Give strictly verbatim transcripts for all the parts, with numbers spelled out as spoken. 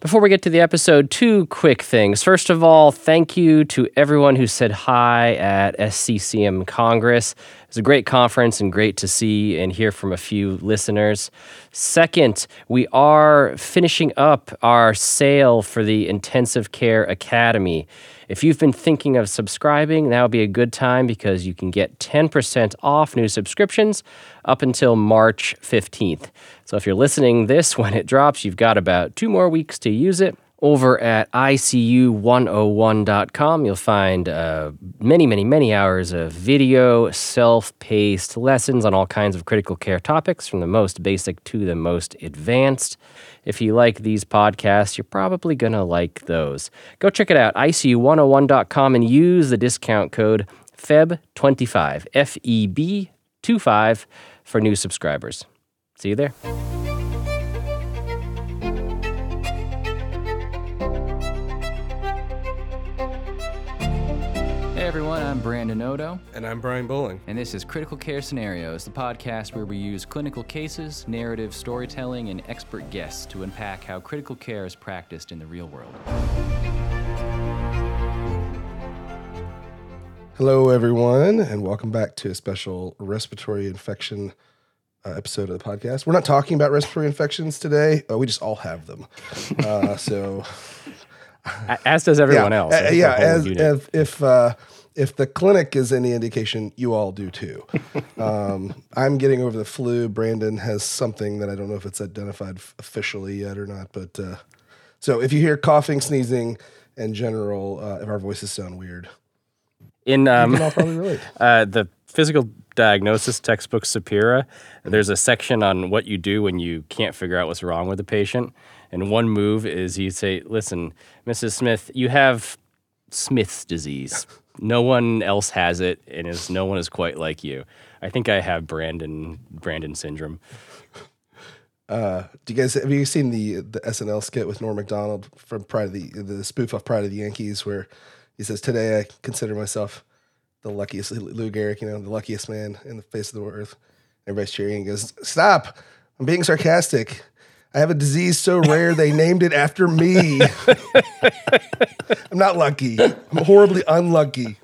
Before we get to the episode, two quick things. First of all, thank you to everyone who said hi at S C C M Congress. It was a great conference and great to see and hear from a few listeners. Second, we are finishing up our sale for the Intensive Care Academy. If you've been thinking of subscribing, now would be a good time because you can get ten percent off new subscriptions up until March fifteenth. So if you're listening this when it drops, you've got about two more weeks to use it. Over at I C U one oh one dot com, you'll find uh, many, many, many hours of video, self-paced lessons on all kinds of critical care topics, from the most basic to the most advanced. If you like these podcasts, you're probably going to like those. Go check it out, I C U one oh one dot com, and use the discount code F E B twenty-five, F E B twenty-five, for new subscribers. See you there. Hey everyone, I'm Brandon Odo. And I'm Brian Bowling. And this is Critical Care Scenarios, the podcast where we use clinical cases, narrative storytelling, and expert guests to unpack how critical care is practiced in the real world. Hello everyone, and welcome back to a special respiratory infection uh, episode of the podcast. We're not talking about respiratory infections today. Uh, we just all have them. Uh, so... As does everyone yeah, else. Uh, yeah, as, if if, uh, if the clinic is any indication, you all do too. um, I'm getting over the flu. Brandon has something that I don't know if it's identified f- officially yet or not. But uh, so if you hear coughing, sneezing, and general, uh, if our voices sound weird, in um, you can all probably relate. uh, the physical diagnosis textbook Sapira, there's a section on what you do when you can't figure out what's wrong with the patient. And one move is you say, listen, Missus Smith, you have Smith's disease. No one else has it, and is, no one is quite like you. I think I have Brandon Brandon syndrome. Uh, do you guys have you seen the the S N L skit with Norm Macdonald from Pride of the the spoof of Pride of the Yankees, where he says, "Today I consider myself the luckiest," Lou Gehrig, you know, the luckiest man in the face of the earth. Everybody's cheering and goes, "Stop! I'm being sarcastic. I have a disease so rare they named it after me. I'm not lucky. I'm horribly unlucky."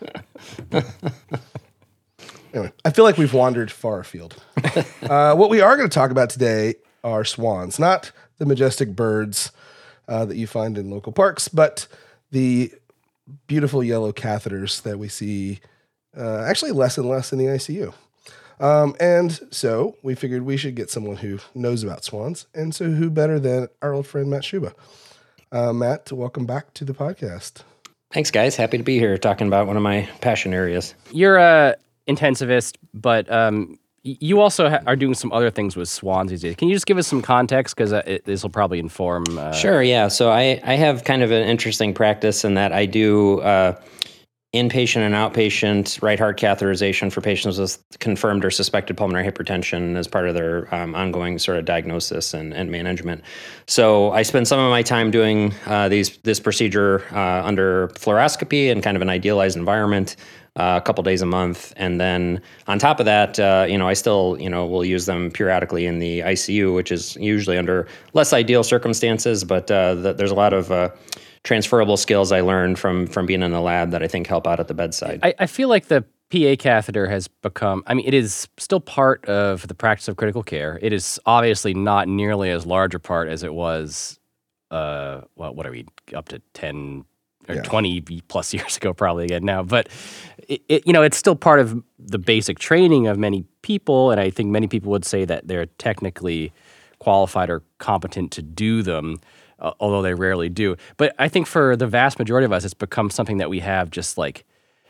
Anyway, I feel like we've wandered far afield. Uh, what we are going to talk about today are swans, not the majestic birds uh, that you find in local parks, but the beautiful yellow catheters that we see uh, actually less and less in the I C U. Um, and so we figured we should get someone who knows about swans. And so who better than our old friend, Matt Schuba. Uh, Matt, welcome back to the podcast. Thanks, guys. Happy to be here talking about one of my passion areas. You're a intensivist, but um, you also ha- are doing some other things with swans these days. Can you just give us some context? Because uh, this will probably inform... Uh... Sure, yeah. So I, I have kind of an interesting practice in that I do... Uh, inpatient and outpatient right heart catheterization for patients with confirmed or suspected pulmonary hypertension as part of their um, ongoing sort of diagnosis and, and management. So I spend some of my time doing uh, these this procedure uh, under fluoroscopy in kind of an idealized environment, uh, a couple days a month, and then on top of that, uh, you know, I still you know will use them periodically in the I C U, which is usually under less ideal circumstances, but uh, the, there's a lot of uh, transferable skills I learned from from being in the lab that I think help out at the bedside. I, I feel like the P A catheter has become, I mean, it is still part of the practice of critical care. It is obviously not nearly as large a part as it was, uh, well, what are we, up to ten or yeah. twenty plus years ago probably again now. But, it, it, you know, it's still part of the basic training of many people, and I think many people would say that they're technically qualified or competent to do them. Uh, although they rarely do. But I think for the vast majority of us, it's become something that we have just like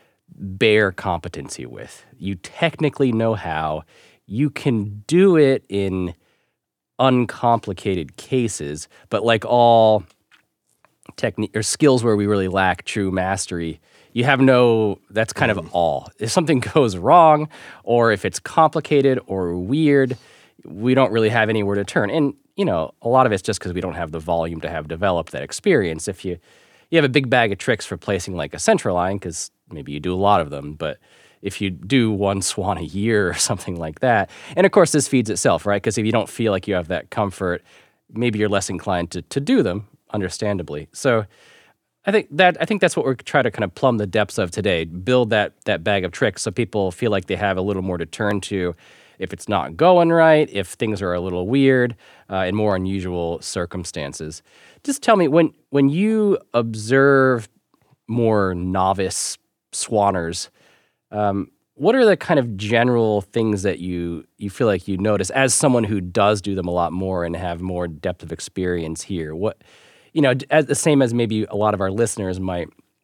bare competency with. You technically know how. You can do it in uncomplicated cases, but like all technique or skills where we really lack true mastery, you have no, that's kind of all. If something goes wrong, or if it's complicated or weird, we don't really have anywhere to turn. And you know, a lot of it's just because we don't have the volume to have developed that experience. If you you have a big bag of tricks for placing like a central line, because maybe you do a lot of them, but if you do one swan a year or something like that, and of course this feeds itself, right? Because if you don't feel like you have that comfort, maybe you're less inclined to, to do them. understandably. So I think that I think that's what we're trying to kind of plumb the depths of today. Build that that bag of tricks so people feel like they have a little more to turn to if it's not going right, if things are a little weird, uh, in more unusual circumstances. Just tell me, when when you observe more novice swanners, um, what are the kind of general things that you you feel like you notice as someone who does do them a lot more and have more depth of experience here? What, you know, as the same as maybe a lot of our listeners might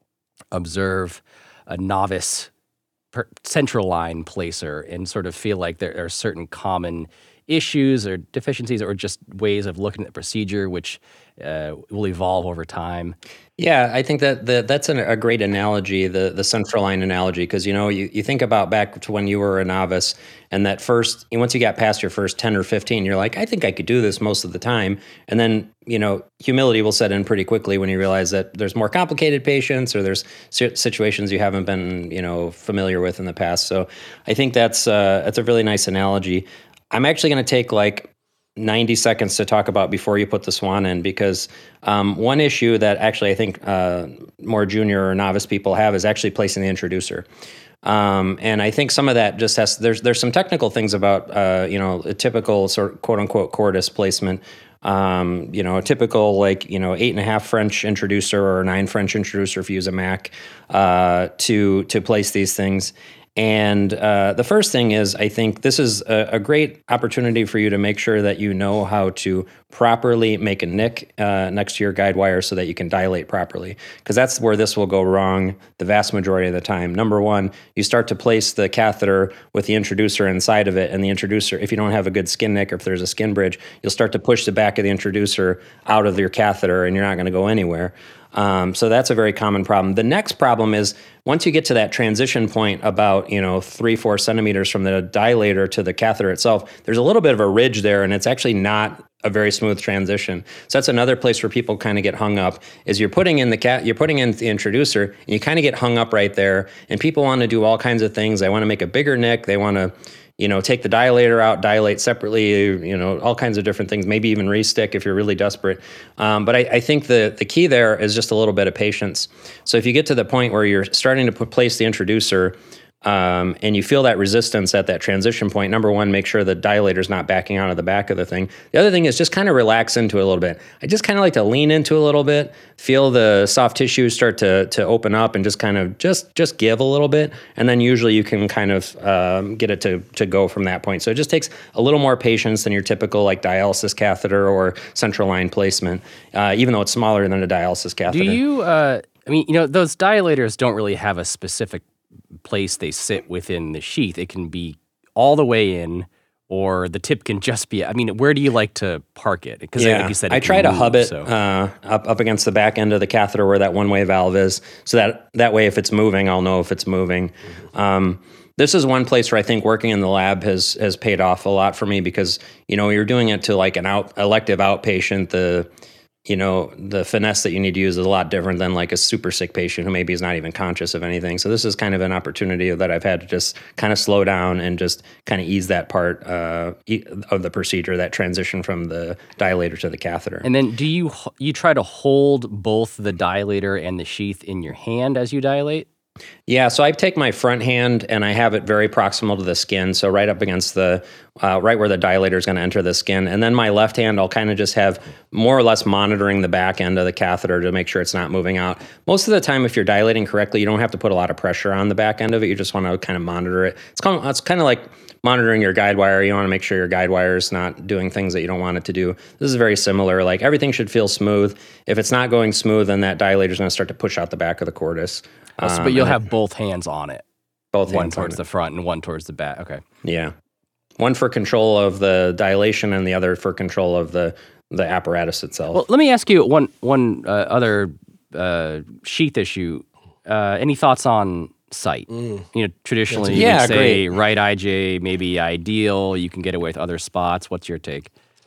observe a novice per, central line placer and sort of feel like there are certain common issues or deficiencies or just ways of looking at the procedure which uh, will evolve over time. Yeah, I think that the, that's an, a great analogy, the the central line analogy, because you know you, you think about back to when you were a novice, and that first once you got past your first ten or fifteen, you're like, I think I could do this most of the time, and then you know humility will set in pretty quickly when you realize that there's more complicated patients or there's situations you haven't been you know familiar with in the past. So I think that's uh, that's a really nice analogy. I'm actually going to take like ninety seconds to talk about before you put the swan in, because um, one issue that actually I think uh, more junior or novice people have is actually placing the introducer. Um, and I think some of that just has, there's there's some technical things about, uh, you know, a typical sort of quote unquote cordis placement. Um, you know, a typical like, you know, eight and a half French introducer or nine French introducer if you use a Mac uh, to to place these things. And uh, the first thing is, I think this is a, a great opportunity for you to make sure that you know how to properly make a nick uh, next to your guide wire so that you can dilate properly, because that's where this will go wrong the vast majority of the time. Number one, you start to place the catheter with the introducer inside of it, and the introducer, if you don't have a good skin nick or if there's a skin bridge, you'll start to push the back of the introducer out of your catheter, and you're not going to go anywhere. Um, so that's a very common problem. The next problem is once you get to that transition point about, you know, three, four centimeters from the dilator to the catheter itself, there's a little bit of a ridge there, and it's actually not a very smooth transition. So that's another place where people kind of get hung up, is you're putting in the cat, you're putting in the introducer, and you kind of get hung up right there. And people want to do all kinds of things. They want to make a bigger nick. They want to, you know, take the dilator out, dilate separately, you know, all kinds of different things, maybe even restick if you're really desperate. Um, but I, I think the, the key there is just a little bit of patience. So if you get to the point where you're starting to put, place the introducer um, and you feel that resistance at that transition point, number one, make sure the dilator's not backing out of the back of the thing. The other thing is just kind of relax into it a little bit. I just kind of like to lean into a little bit, feel the soft tissue start to to open up, and just kind of just just give a little bit, and then usually you can kind of um, get it to to go from that point. So it just takes a little more patience than your typical like dialysis catheter or central line placement, uh, even though it's smaller than a dialysis catheter. Do you, uh, I mean, you know, those dilators don't really have a specific place they sit within the sheath. It can be all the way in, or the tip can just be, I mean, where do you like to park it? Because yeah, like you said, I try to move, hub it so. uh, up up against the back end of the catheter where that one-way valve is, so that that way if it's moving, I'll know if it's moving. Um, this is one place where I think working in the lab has has paid off a lot for me, because, you know, you're doing it to like an out elective outpatient. The you know, the finesse that you need to use is a lot different than like a super sick patient who maybe is not even conscious of anything. So this is kind of an opportunity that I've had to just kind of slow down and just kind of ease that part uh, of the procedure, that transition from the dilator to the catheter. And then do you you try to hold both the dilator and the sheath in your hand as you dilate? Yeah, so I take my front hand and I have it very proximal to the skin, so right up against the, uh, right where the dilator is going to enter the skin. And then my left hand, I'll kind of just have more or less monitoring the back end of the catheter to make sure it's not moving out. Most of the time, if you're dilating correctly, you don't have to put a lot of pressure on the back end of it. You just want to kind of monitor it. It's kind of, it's kind of like monitoring your guide wire. You want to make sure your guide wire is not doing things that you don't want it to do. This is very similar. Like everything should feel smooth. If it's not going smooth, then that dilator is going to start to push out the back of the cordis. Oh, so, but you'll have both hands on it. Both one hands towards on the front and one towards the back. Okay. Yeah. One for control of the dilation and the other for control of the, the apparatus itself. Well, let me ask you one one uh, other uh, sheath issue. Uh, any thoughts on site? Mm. You know, traditionally, yeah, you would say great. right I J maybe ideal. You can get away with other spots. What's your take?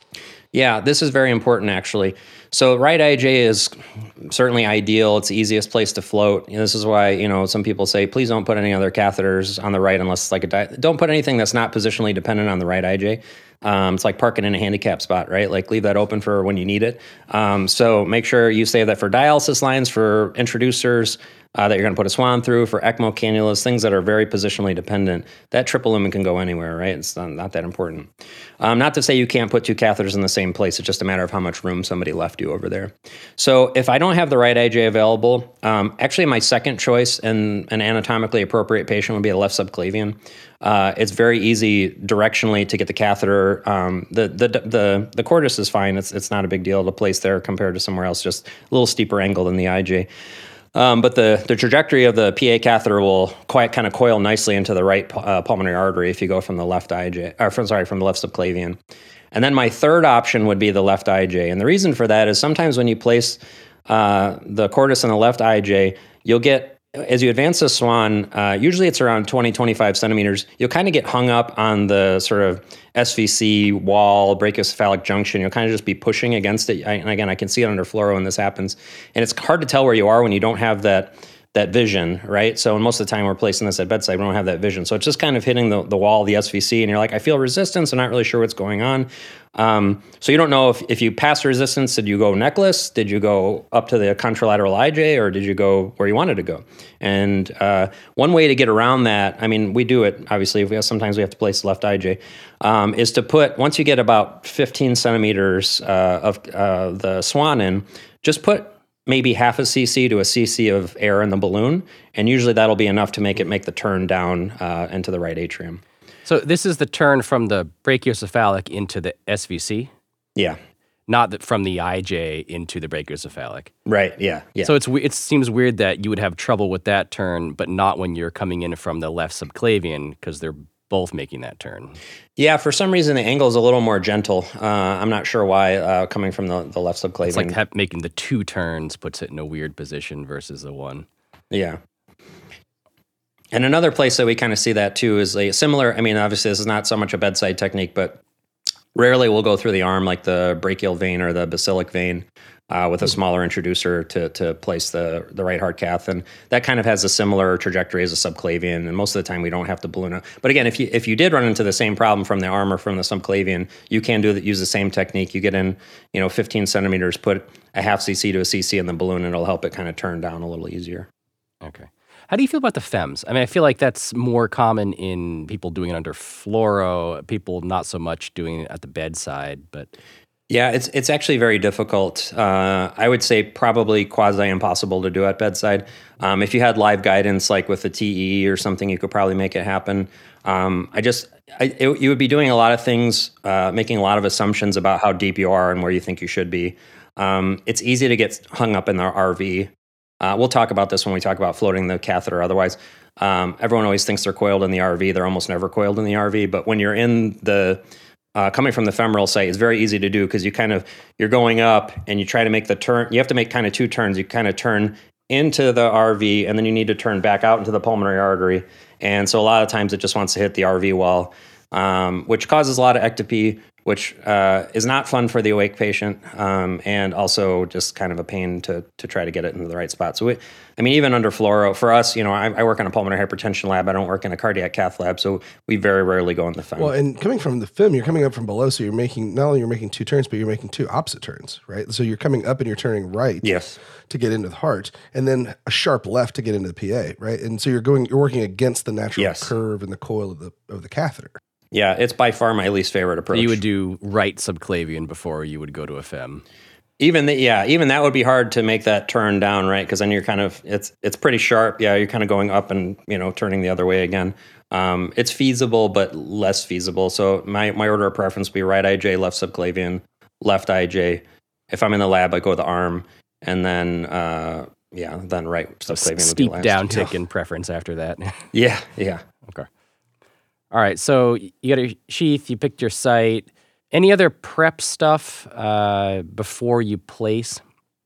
Yeah, this is very important, actually. So right I J is certainly ideal. It's the easiest place to float. And this is why, you know, some people say, please don't put any other catheters on the right unless it's like a, di- don't put anything that's not positionally dependent on the right I J. Um, it's like parking in a handicap spot, right? Like leave that open for when you need it. Um, so make sure you save that for dialysis lines, for introducers, Uh, that you're going to put a swan through, for ECMO cannulas, things that are very positionally dependent. That triple lumen can go anywhere, right? It's not, not that important. Um, not to say you can't put two catheters in the same place. It's just a matter of how much room somebody left you over there. So if I don't have the right I J available, um, actually my second choice in an anatomically appropriate patient would be a left subclavian. Uh, it's very easy directionally to get the catheter. Um, the, the the the cordis is fine. It's it's not a big deal to place there compared to somewhere else. Just a little steeper angle than the I J. Um, but the, the trajectory of the P A catheter will quite kind of coil nicely into the right uh, pulmonary artery if you go from the left I J, or from, sorry, from the left subclavian. And then my third option would be the left I J. And the reason for that is sometimes when you place uh, the cordis in the left I J, you'll get, as you advance the swan, uh, usually it's around twenty, twenty-five centimeters, you'll kind of get hung up on the sort of S V C wall, brachiocephalic junction. You'll kind of just be pushing against it. I, and again, I can see it under fluoro when this happens. And it's hard to tell where you are when you don't have that that vision, right? So most of the time we're placing this at bedside, we don't have that vision. So it's just kind of hitting the, the wall of the S V C, and you're like, I feel resistance, I'm not really sure what's going on. Um, so you don't know if, if you pass resistance, did you go necklace? Did you go up to the contralateral I J, or did you go where you wanted to go? And uh, one way to get around that, I mean, we do it, obviously, if we have, sometimes we have to place left I J, um, is to put, once you get about fifteen centimeters uh, of uh, the swan in, just put maybe half a cc to a cc of air in the balloon, and usually that'll be enough to make it make the turn down uh, into the right atrium. So this is the turn from the brachiocephalic into the S V C, Yeah. not that from the I J into the brachiocephalic. Right. Yeah. Yeah. So it's we- it seems weird that you would have trouble with that turn, but not when you're coming in from the left subclavian, because they're both making that turn. Yeah, for some reason the angle is a little more gentle. Uh, I'm not sure why, uh, coming from the, the left subclavian. It's like ha- making the two turns puts it in a weird position versus the one. Yeah. And another place that we kind of see that too is a similar, I mean, obviously this is not so much a bedside technique, but rarely we'll go through the arm like the brachial vein or the basilic vein uh, with a smaller introducer to to place the, the right heart cath. And that kind of has a similar trajectory as a subclavian. And most of the time we don't have to balloon it. But again, if you if you did run into the same problem from the arm or from the subclavian, you can do that, use the same technique. You get in, you know, fifteen centimeters, put a half cc to a cc in the balloon, and it'll help it kind of turn down a little easier. Okay. How do you feel about the F E M S? I mean, I feel like that's more common in people doing it under fluoro, people not so much doing it at the bedside, but... Yeah, it's it's actually very difficult. Uh, I would say probably quasi impossible to do at bedside. Um, if you had live guidance, like with the T E or something, you could probably make it happen. Um, I just, I, it, you would be doing a lot of things, uh, making a lot of assumptions about how deep you are and where you think you should be. Um, it's easy to get hung up in the R V. Uh, we'll talk about this when we talk about floating the catheter. Otherwise, um, everyone always thinks they're coiled in the R V. They're almost never coiled in the R V. But when you're in the Uh, coming from the femoral site is very easy to do, because you kind of, you're going up and you try to make the turn. You have to make kind of two turns. You kind of turn into the R V, and then you need to turn back out into the pulmonary artery. And so a lot of times it just wants to hit the R V wall, um, which causes a lot of ectopy, which uh, is not fun for the awake patient, um, and also just kind of a pain to to try to get it into the right spot. So, we, I mean, even under fluoro, for us, you know, I, I work in a pulmonary hypertension lab. I don't work in a cardiac cath lab, so we very rarely go in the F E M. Well, and coming from the F E M, you're coming up from below, so you're making, not only you're making two turns, but you're making two opposite turns, right? So you're coming up and you're turning right Yes. to get into the heart, and then a sharp left to get into the P A, right? And so you're going, you're working against the natural Yes. curve and the coil of the of the catheter. Yeah, it's by far my least favorite approach. You would do right subclavian before you would go to a F E M. Even the, yeah, even that would be hard to make that turn down, right? Because then you're kind of, it's it's pretty sharp. Yeah, you're kind of going up and, you know, turning the other way again. Um, it's feasible, but less feasible. So my, my order of preference would be right I J, left subclavian, left I J. If I'm in the lab, I go the arm, and then, uh, yeah, then right subclavian would be Steep last. downtick in preference after that. Yeah, yeah. Okay. All right, so you got a sheath, you picked your site. Any other prep stuff uh, before you place?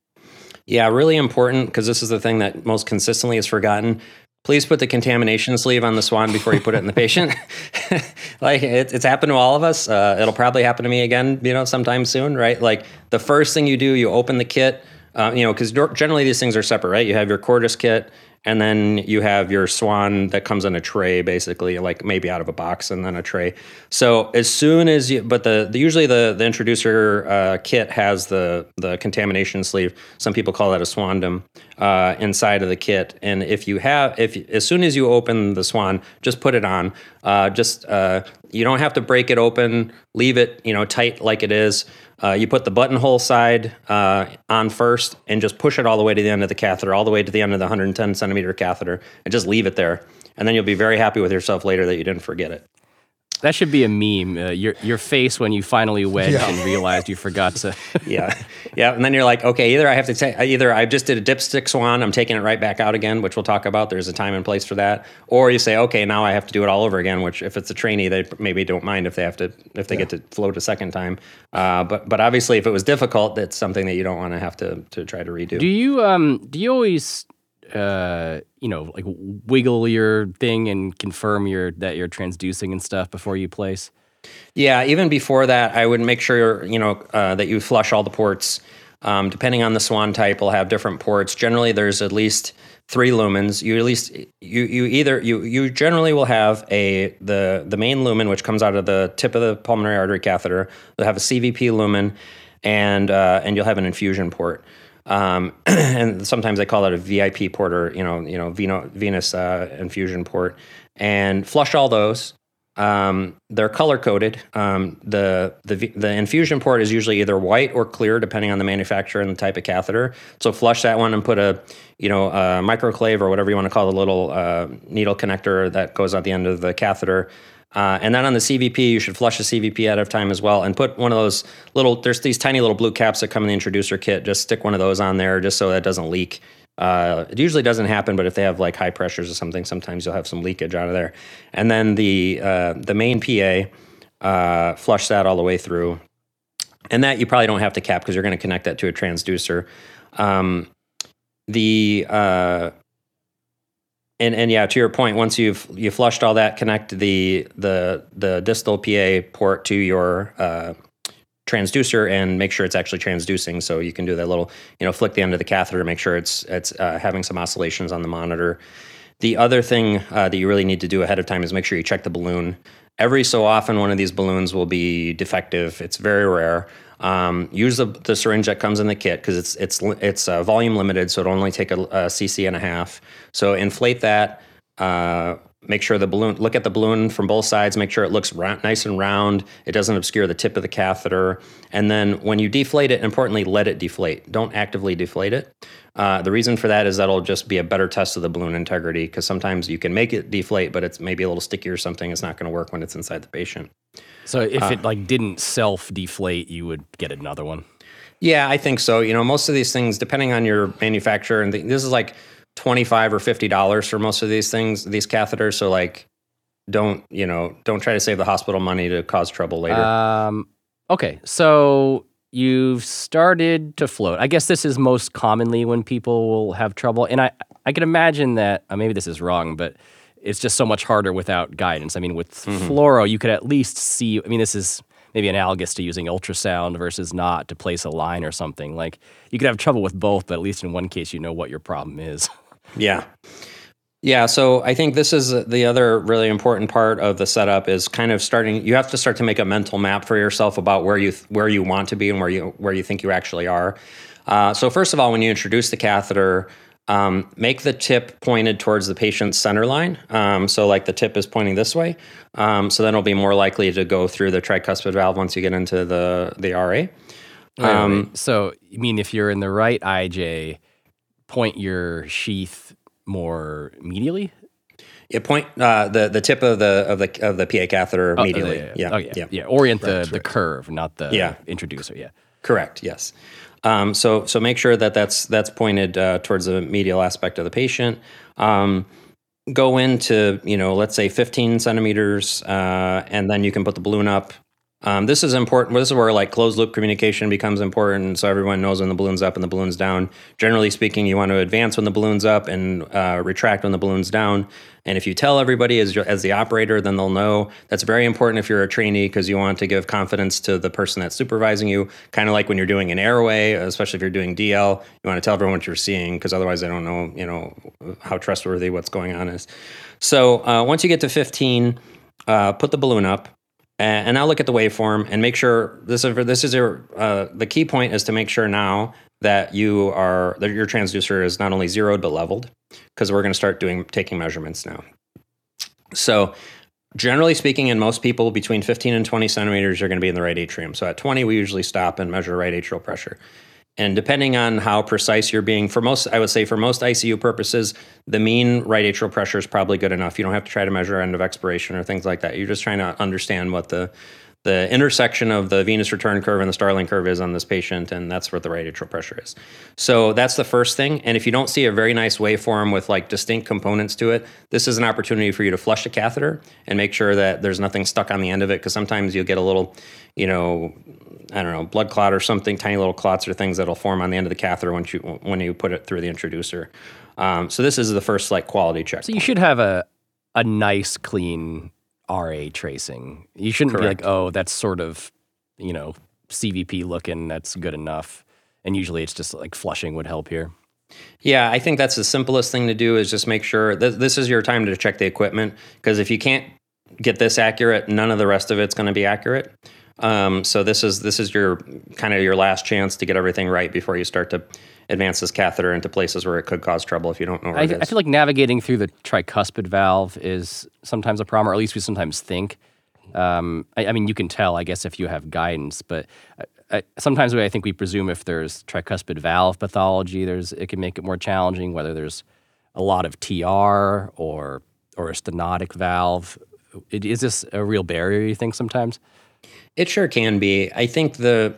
Yeah, really important, because this is the thing that most consistently is forgotten. Please put the contamination sleeve on the swan before you put it in the patient. like it, it's happened to all of us. Uh, it'll probably happen to me again, you know, sometime soon, right? Like the first thing you do, you open the kit, uh, you know, because generally these things are separate, right? You have your Cordis kit, and then you have your Swan that comes in a tray, basically, like maybe out of a box and then a tray. So as soon as you, but the, the usually the the introducer uh, kit has the the contamination sleeve. Some people call that a Swandom uh, inside of the kit. And if you have, if as soon as you open the Swan, just put it on. Uh, just uh, you don't have to break it open. Leave it, you know, tight like it is. Uh, you put the buttonhole side uh, on first and just push it all the way to the end of the catheter, all the way to the end of the one hundred ten centimeter catheter, and just leave it there. And then you'll be very happy with yourself later that you didn't forget it. That should be a meme. Uh, your your face when you finally wedged Yeah. and realized you forgot to. Yeah, yeah. And then you're like, okay, either I have to take, either I just did a dipstick Swan, I'm taking it right back out again, which we'll talk about. There's a time and place for that. Or you say, okay, now I have to do it all over again. Which, if it's a trainee, they maybe don't mind if they have to, if they Yeah. get to float a second time. Uh, but but obviously, if it was difficult, that's something that you don't want to have to to try to redo. Do you um do you always uh you know like wiggle your thing and confirm your that you're transducing and stuff before you place? Yeah, even before that, I would make sure, you know, uh, that you flush all the ports. Um, depending on the Swan type, will have different ports. Generally, there's at least three lumens. You at least you you either you you generally will have a the the main lumen, which comes out of the tip of the pulmonary artery catheter. You'll have a C V P lumen, and uh, and you'll have an infusion port. Um, and sometimes they call it a V I P port, or you know you know veno, venous uh, infusion port. And flush all those. Um, they're color coded. Um, the the the infusion port is usually either white or clear, depending on the manufacturer and the type of catheter. So flush that one and put a you know a microclave or whatever you want to call the little uh, needle connector that goes at the end of the catheter. Uh, and then on the C V P, you should flush the C V P out of time as well, and put one of those little. There's these tiny little blue caps that come in the introducer kit. Just stick one of those on there, just so that doesn't leak. Uh, it usually doesn't happen, but if they have like high pressures or something, sometimes you'll have some leakage out of there. And then the uh, the main P A, uh, flush that all the way through. And that you probably don't have to cap because you're going to connect that to a transducer. Um, the uh, and and yeah, to your point, once you've you flushed all that, connect the the the distal P A port to your uh, transducer and make sure it's actually transducing. So you can do that little, you know, flick the end of the catheter to make sure it's it's uh, having some oscillations on the monitor. The other thing uh, that you really need to do ahead of time is make sure you check the balloon. Every so often, one of these balloons will be defective. It's very rare. Um, use the, the syringe that comes in the kit because it's it's it's uh, volume limited, so it'll only take a, a cc and a half. So inflate that. Uh, Make sure the balloon, look at the balloon from both sides, make sure it looks round, nice and round. It doesn't obscure the tip of the catheter. And then when you deflate it, importantly, let it deflate. Don't actively deflate it. Uh, the reason for that is that'll just be a better test of the balloon integrity because sometimes you can make it deflate, but it's maybe a little sticky or something. It's not going to work when it's inside the patient. So if Uh, it like didn't self deflate, you would get another one. Yeah, I think so. You know, most of these things, depending on your manufacturer, and th- this is like twenty-five or fifty dollars for most of these things, these catheters. So like, don't, you know, don't try to save the hospital money to cause trouble later. Um, okay, so you've started to float. I guess this is most commonly when people will have trouble. And I, I can imagine that, uh, maybe this is wrong, but it's just so much harder without guidance. I mean, with Mm-hmm. fluoro, you could at least see, I mean, this is maybe analogous to using ultrasound versus not to place a line or something. Like, you could have trouble with both, but at least in one case, you know what your problem is. Yeah. Yeah. So I think this is the other really important part of the setup is kind of starting, you have to start to make a mental map for yourself about where you, where you want to be and where you, where you think you actually are. Uh, so first of all, when you introduce the catheter, um, make the tip pointed towards the patient's center line. Um, so like the tip is pointing this way. Um, so then it'll be more likely to go through the tricuspid valve once you get into the, the R A. Wait, Um, wait. So, you mean if you're in the right I J, point your sheath more medially? You point uh, the the tip of the of the of the P A catheter Oh, medially. yeah, Yeah, Oh, yeah. Yeah. Orient the, Right, the right. curve, not the Yeah. introducer. Yeah. Correct. Yes. Um, so so make sure that that's that's pointed uh, towards the medial aspect of the patient. Um, go into you know let's say fifteen centimeters, uh, and then you can put the balloon up Um, this is important. This is where like closed loop communication becomes important, so everyone knows when the balloon's up and the balloon's down. Generally speaking, you want to advance when the balloon's up and uh, retract when the balloon's down. And if you tell everybody as as the operator, then they'll know. That's very important if you're a trainee, because you want to give confidence to the person that's supervising you. Kind of like when you're doing an airway, especially if you're doing D L, you want to tell everyone what you're seeing, because otherwise they don't know, you know, how trustworthy what's going on is. So uh, once you get to fifteen, uh, put the balloon up. And now look at the waveform and make sure this is this is your uh, the key point is to make sure now that you are that your transducer is not only zeroed but leveled, because we're going to start doing taking measurements now. So generally speaking, in most people between fifteen and twenty centimeters, you're going to be in the right atrium. So at twenty, we usually stop and measure right atrial pressure. And depending on how precise you're being, for most, I would say for most I C U purposes, the mean right atrial pressure is probably good enough. You don't have to try to measure end of expiration or things like that. You're just trying to understand what the the intersection of the venous return curve and the Starling curve is on this patient, and that's what the right atrial pressure is. So that's the first thing. And if you don't see a very nice waveform with like distinct components to it, this is an opportunity for you to flush the catheter and make sure that there's nothing stuck on the end of it, because sometimes you'll get a little, you know, I don't know, blood clot or something, tiny little clots or things that'll form on the end of the catheter once you when you put it through the introducer. Um, so this is the first like quality check. So you should have a a nice, clean R A tracing. You shouldn't Correct. be like, oh, that's sort of, you know, C V P looking, that's good enough. And usually it's just like flushing would help here. Yeah, I think that's the simplest thing to do, is just make sure that this is your time to check the equipment, because if you can't get this accurate, none of the rest of it's going to be accurate. Um, so this is this is your kind of your last chance to get everything right before you start to advance this catheter into places where it could cause trouble if you don't know where I, it is. I feel like navigating through the tricuspid valve is sometimes a problem, or at least we sometimes think. Um, I, I mean, you can tell, I guess, if you have guidance, but I, I, sometimes I think we presume if there's tricuspid valve pathology, there's it can make it more challenging, whether there's a lot of T R or or a stenotic valve. It, is this a real barrier, you think, sometimes? It sure can be. I think the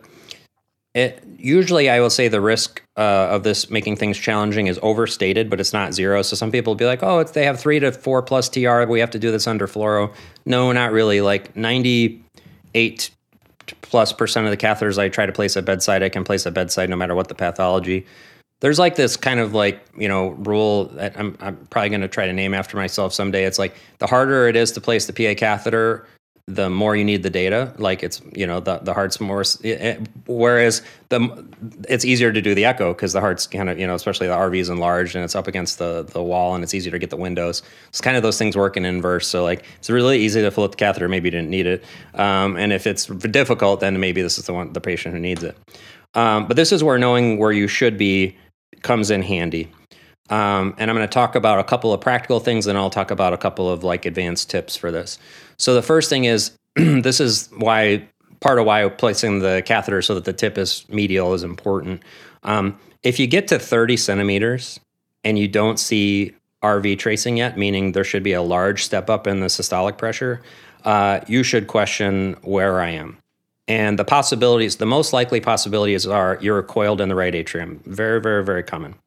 it, usually I will say the risk uh, of this making things challenging is overstated, but it's not zero. So some people will be like, oh, it's, they have three to four plus T R. We have to do this under fluoro. No, not really. Like ninety-eight plus percent of the catheters I try to place at bedside, I can place at bedside no matter what the pathology. There's like this kind of like, you know, rule that I'm, I'm probably going to try to name after myself someday. It's like the harder it is to place the P A catheter, the more you need the data. Like it's, you know, the, the heart's more, it, whereas the it's easier to do the echo because the heart's kind of, you know, especially the R V is enlarged and it's up against the, the wall and it's easier to get the windows. It's kind of those things work in inverse. So like, it's really easy to flip the catheter. Maybe you didn't need it. Um, and if it's difficult, then maybe this is the one, the patient who needs it. Um, but this is where knowing where you should be comes in handy. Um, and I'm going to talk about a couple of practical things, and I'll talk about a couple of like advanced tips for this. So the first thing is, this is why, part of why placing the catheter so that the tip is medial is important. Um, if you get to thirty centimeters and you don't see R V tracing yet, meaning there should be a large step up in the systolic pressure, uh, you should question where I am. And the possibilities, the most likely possibilities are you're coiled in the right atrium. Very, very, very common.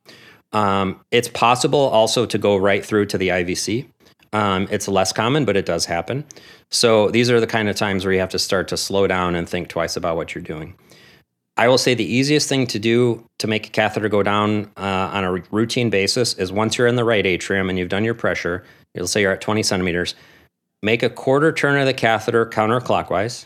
Um, it's possible also to go right through to the I V C. Um, it's less common, but it does happen. So these are the kind of times where you have to start to slow down and think twice about what you're doing. I will say the easiest thing to do to make a catheter go down uh, on a r- routine basis is once you're in the right atrium and you've done your pressure, you'll say you're at twenty centimeters, make a quarter turn of the catheter counterclockwise.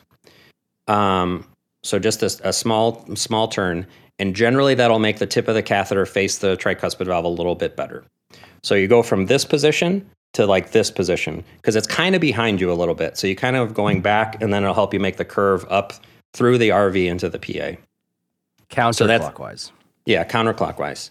Um, so just a, a small, small turn. And generally that'll make the tip of the catheter face the tricuspid valve a little bit better. So you go from this position to like this position, because it's kind of behind you a little bit. So you kind of going back, and then it'll help you make the curve up through the R V into the P A. Counterclockwise. So yeah, counterclockwise.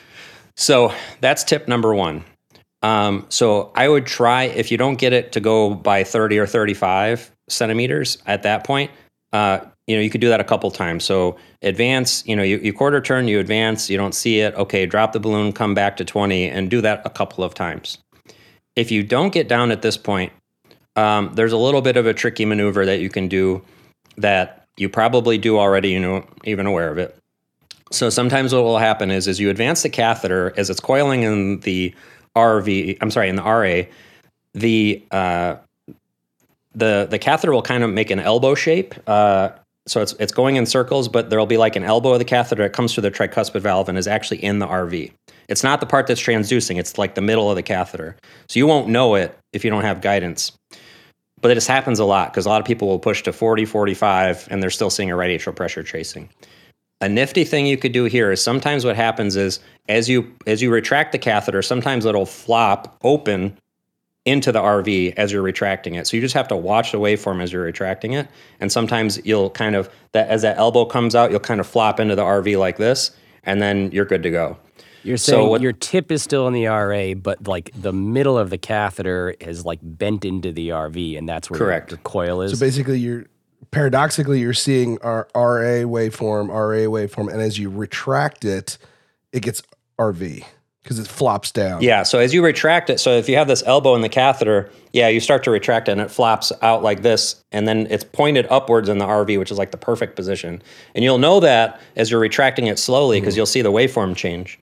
So that's tip number one. Um, so I would try, if you don't get it to go by thirty or thirty-five centimeters at that point, uh, you know, you could do that a couple times. So advance, you know, you, you quarter turn, you advance, you don't see it. Okay, drop the balloon, come back to twenty, and do that a couple of times. If you don't get down at this point, um, there's a little bit of a tricky maneuver that you can do that you probably do already, you know, even aware of it. So sometimes what will happen is, is you advance the catheter as it's coiling in the R V, I'm sorry, in the R A, the uh, the the catheter will kind of make an elbow shape. Uh, so it's it's going in circles, but there'll be like an elbow of the catheter that comes through the tricuspid valve and is actually in the R V. It's not the part that's transducing. It's like the middle of the catheter. So you won't know it if you don't have guidance. But it just happens a lot because a lot of people will push to forty, forty-five, and they're still seeing a right atrial pressure tracing. A nifty thing you could do here is sometimes what happens is as you as you retract the catheter, sometimes it'll flop open into the R V as you're retracting it. So you just have to watch the waveform as you're retracting it. And sometimes you'll kind of, that as that elbow comes out, you'll kind of flop into the R V like this, and then you're good to go. You're saying so what, your tip is still in the R A, but like the middle of the catheter is like bent into the R V, and that's where correct. Your, your coil is. So basically, you're paradoxically you're seeing our R A waveform, R A waveform, and as you retract it, it gets R V because it flops down. Yeah. So as you retract it, so if you have this elbow in the catheter, yeah, you start to retract it, and it flops out like this, and then it's pointed upwards in the R V, which is like the perfect position. And you'll know that as you're retracting it slowly because mm-hmm. you'll see the waveform change.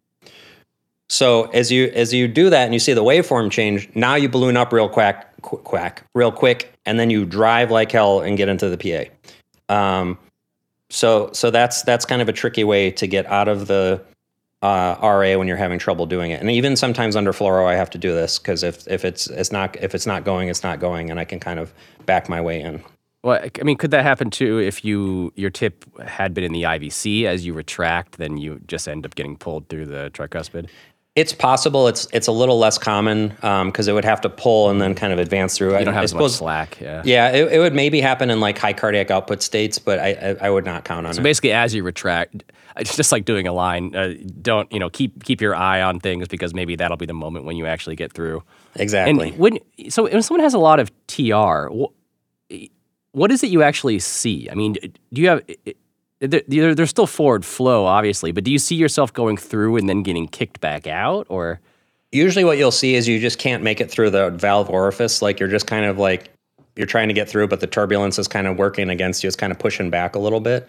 So as you as you do that and you see the waveform change, now you balloon up real quack, qu- quack, real quick, and then you drive like hell and get into the P A. Um, so so that's that's kind of a tricky way to get out of the uh, R A when you're having trouble doing it. And even sometimes under fluoro, I have to do this because if if it's it's not if it's not going, it's not going, and I can kind of back my way in. Well, I mean, could that happen too if you your tip had been in the I V C as you retract, then you just end up getting pulled through the tricuspid? It's possible. It's it's a little less common because um, it would have to pull and then kind of advance through. You don't I, have I as suppose, much slack. Yeah. Yeah, it, it would maybe happen in like high cardiac output states, but I I, I would not count on so it. So basically, as you retract, it's just like doing a line. Uh, don't you know? Keep keep your eye on things because maybe that'll be the moment when you actually get through. Exactly. And when so when someone has a lot of T R, what, what is it you actually see? I mean, do you have? There, there's still forward flow, obviously, but do you see yourself going through and then getting kicked back out, or? Usually what you'll see is you just can't make it through the valve orifice. Like you're just kind of like, you're trying to get through, but the turbulence is kind of working against you. It's kind of pushing back a little bit.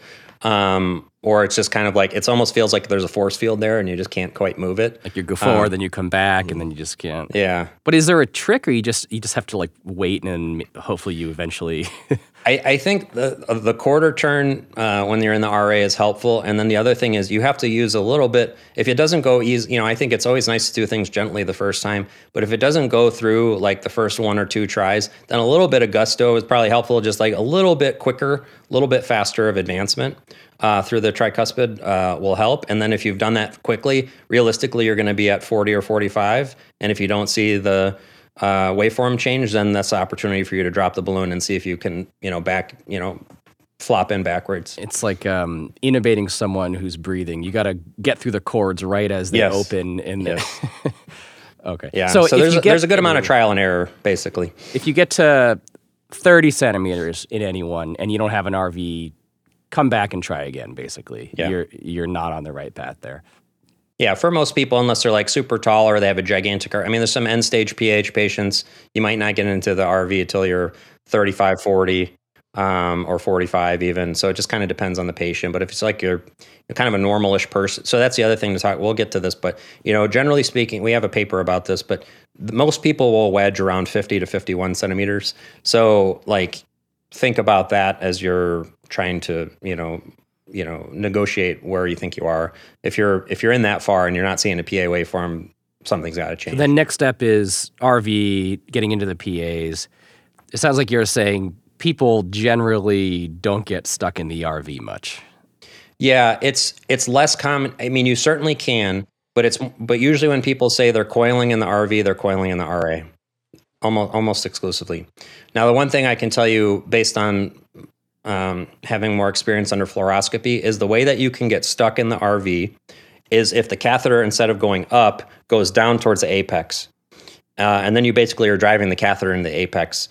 Um, or it's just kind of like, it almost feels like there's a force field there and you just can't quite move it. Like you go forward, um, then you come back, and then you just can't. Yeah. But is there a trick, or you just you just have to like wait and hopefully you eventually... I, I think the the quarter turn uh, when you're in the R A is helpful, and then the other thing is you have to use a little bit. If it doesn't go easy, you know, I think it's always nice to do things gently the first time. But if it doesn't go through like the first one or two tries, then a little bit of gusto is probably helpful. Just like a little bit quicker, a little bit faster of advancement uh, through the tricuspid uh, will help. And then if you've done that quickly, realistically, you're going to be at forty or forty-five. And if you don't see the uh, waveform change, then that's the opportunity for you to drop the balloon and see if you can, you know, back, you know, flop in backwards. It's like um, intubating someone who's breathing. You got to get through the cords right as they yes. open. And yes. Okay. Yeah. So, so there's, a, get, there's a good amount of trial and error, basically. If you get to thirty centimeters in anyone and you don't have an R V, come back and try again, basically. Yeah. You're, you're not on the right path there. Yeah, for most people, unless they're like super tall or they have a gigantic, I mean, there's some end stage P H patients, you might not get into the R V until you're thirty-five, forty, um, or forty-five even. So it just kind of depends on the patient. But if it's like you're, you're kind of a normalish person, so that's the other thing to talk, we'll get to this, but you know, generally speaking, we have a paper about this, but the, most people will wedge around fifty to fifty-one centimeters. So like, think about that as you're trying to, you know, you know, negotiate where you think you are. If you're if you're in that far and you're not seeing a P A waveform, something's got to change. So then next step is R V, getting into the P As. It sounds like you're saying people generally don't get stuck in the R V much. Yeah, it's it's less common. I mean, you certainly can, but it's but usually when people say they're coiling in the R V, they're coiling in the R A, almost almost exclusively. Now, the one thing I can tell you based on Um, having more experience under fluoroscopy is the way that you can get stuck in the R V is if the catheter, instead of going up, goes down towards the apex. Uh, and then you basically are driving the catheter into the apex.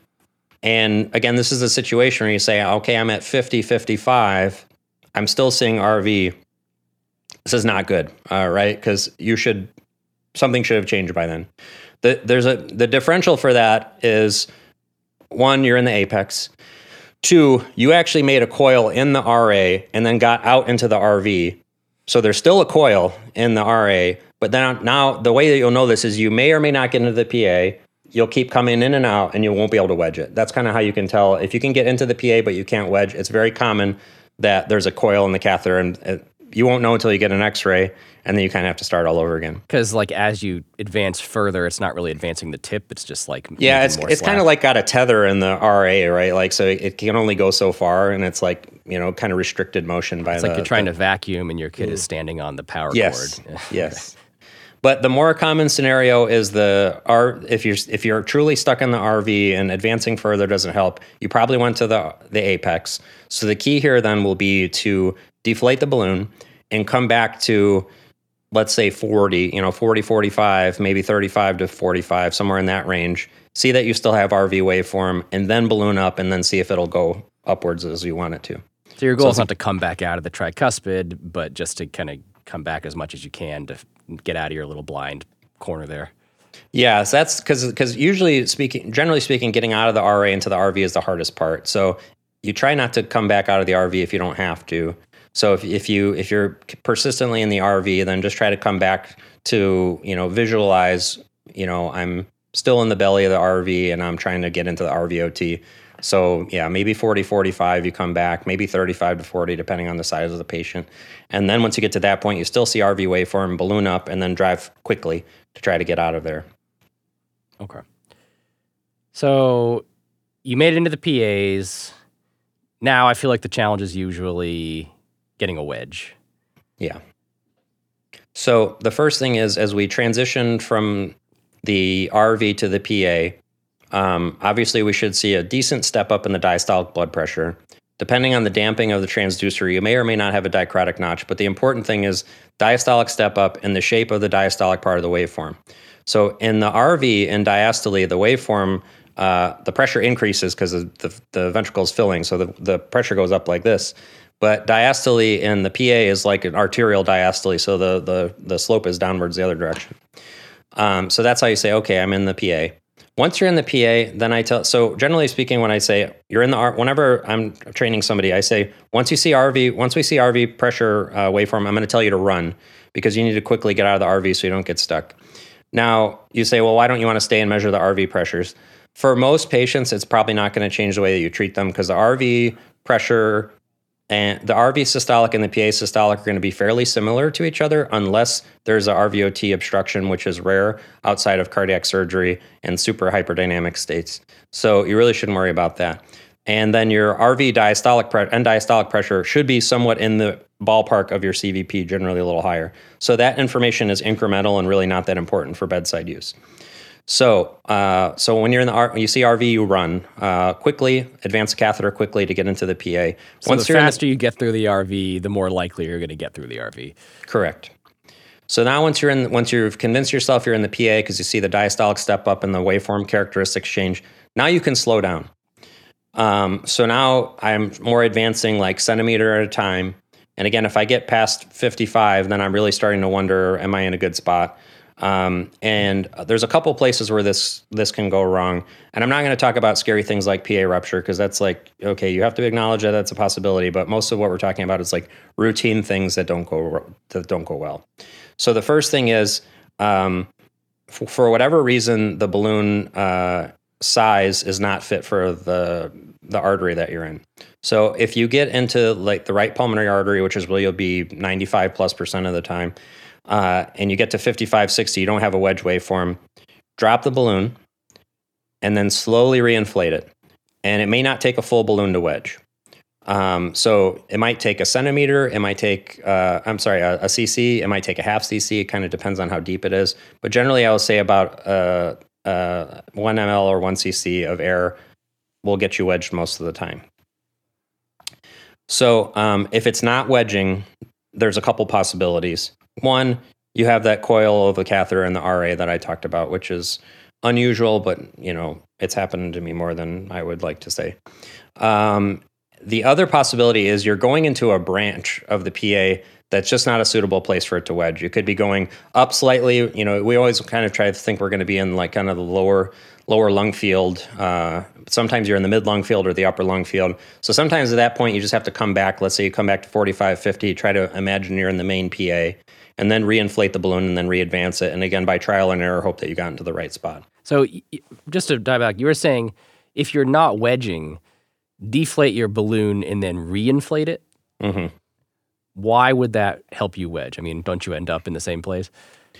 And again, this is a situation where you say, okay, I'm at fifty, fifty-five. I'm still seeing R V. This is not good, uh, right? Because you should, something should have changed by then. The, there's a, the differential for that is, one, you're in the apex. Two, you actually made a coil in the R A and then got out into the R V. So there's still a coil in the R A, but then now the way that you'll know this is you may or may not get into the P A. you'll keep coming in and out and you won't be able to wedge it. That's kind of how you can tell. If you can get into the P A but you can't wedge, it's very common that there's a coil in the catheter, and it, you won't know until you get an x-ray, and then you kind of have to start all over again. Because like as you advance further, it's not really advancing the tip. It's just like yeah, it's it's kind of like got a tether in the R A, right? Like so it, it can only go so far, and it's like, you know, kind of restricted motion by it's the. It's like you're trying the, to vacuum, and your kid mm. is standing on the power yes, cord. Yes. But the more common scenario is the R. If you're if you're truly stuck in the R V and advancing further doesn't help, you probably went to the the apex. So the key here then will be to deflate the balloon and come back to, let's say forty, you know, forty, forty-five, maybe thirty-five to forty-five, somewhere in that range. See that you still have R V waveform, and then balloon up, and then see if it'll go upwards as you want it to. So your goal so is not to come back out of the tricuspid, but just to kind of come back as much as you can to get out of your little blind corner there. Yeah, so that's because because usually speaking, generally speaking, getting out of the R A into the R V is the hardest part. So you try not to come back out of the R V if you don't have to. So if if you if you're persistently in the R V, then just try to come back to, you know, visualize, you know, I'm still in the belly of the R V and I'm trying to get into the R V O T. So yeah, maybe forty, forty-five, you come back, maybe thirty-five to forty, depending on the size of the patient. And then once you get to that point, you still see R V waveform, balloon up, and then drive quickly to try to get out of there. Okay. So you made it into the P As. Now I feel like the challenge is usually getting a wedge. Yeah. So the first thing is, as we transition from the R V to the P A, Um, obviously, we should see a decent step up in the diastolic blood pressure. Depending on the damping of the transducer, you may or may not have a dicrotic notch, but the important thing is diastolic step up in the shape of the diastolic part of the waveform. So in the R V and diastole, the waveform, uh, the pressure increases because the, the ventricle is filling, so the, the pressure goes up like this. But diastole in the P A is like an arterial diastole, so the, the, the slope is downwards the other direction. Um, so that's how you say, okay, I'm in the P A. Once you're in the P A, then I tell, so generally speaking, when I say you're in the R, whenever I'm training somebody, I say, once you see R V, once we see R V pressure uh, waveform, I'm going to tell you to run because you need to quickly get out of the R V so you don't get stuck. Now, you say, well, why don't you want to stay and measure the R V pressures? For most patients, it's probably not going to change the way that you treat them because the R V pressure and the R V systolic and the P A systolic are going to be fairly similar to each other unless there's a R V O T obstruction, which is rare outside of cardiac surgery and super hyperdynamic states. So you really shouldn't worry about that. And then your R V diastolic pre- and diastolic pressure should be somewhat in the ballpark of your C V P, generally a little higher. So that information is incremental and really not that important for bedside use. So, uh, so when you're in the R, when you see R V, you run uh, quickly, advance the catheter quickly to get into the P A. So Once the faster the, you get through the R V, the more likely you're going to get through the R V. Correct. So now, once you're in, once you've convinced yourself you're in the P A because you see the diastolic step up and the waveform characteristics change, now you can slow down. Um, so now I'm more advancing like centimeter at a time. And again, if I get past fifty-five, then I'm really starting to wonder, am I in a good spot? Um, and there's a couple places where this this can go wrong. And I'm not going to talk about scary things like P A rupture because that's like, okay, you have to acknowledge that that's a possibility. But most of what we're talking about is like routine things that don't go that don't go well. So the first thing is, um, f- for whatever reason, the balloon uh, size is not fit for the the artery that you're in. So if you get into like the right pulmonary artery, which is where you'll be ninety-five plus percent of the time, Uh, and you get to fifty-five, sixty, you don't have a wedge waveform, drop the balloon and then slowly reinflate it. And it may not take a full balloon to wedge. Um, so it might take a centimeter, it might take, uh, I'm sorry, a, a cc, it might take a half cc, it kind of depends on how deep it is. But generally I will say about uh, uh, one milliliter or one cc of air will get you wedged most of the time. So um, if it's not wedging, there's a couple possibilities. One, you have that coil of the catheter in the R A that I talked about, which is unusual, but you know it's happened to me more than I would like to say. Um, the other possibility is you're going into a branch of the P A that's just not a suitable place for it to wedge. You could be going up slightly. You know, we always kind of try to think we're going to be in like kind of the lower lower lung field. Uh, sometimes you're in the mid lung field or the upper lung field. So sometimes at that point you just have to come back. Let's say you come back to forty-five, fifty. Try to imagine you're in the main P A. And then reinflate the balloon and then re-advance it. And again, by trial and error, hope that you got into the right spot. So y- y- just to dive back, you were saying if you're not wedging, deflate your balloon and then reinflate it. Mm-hmm. Why would that help you wedge? I mean, don't you end up in the same place?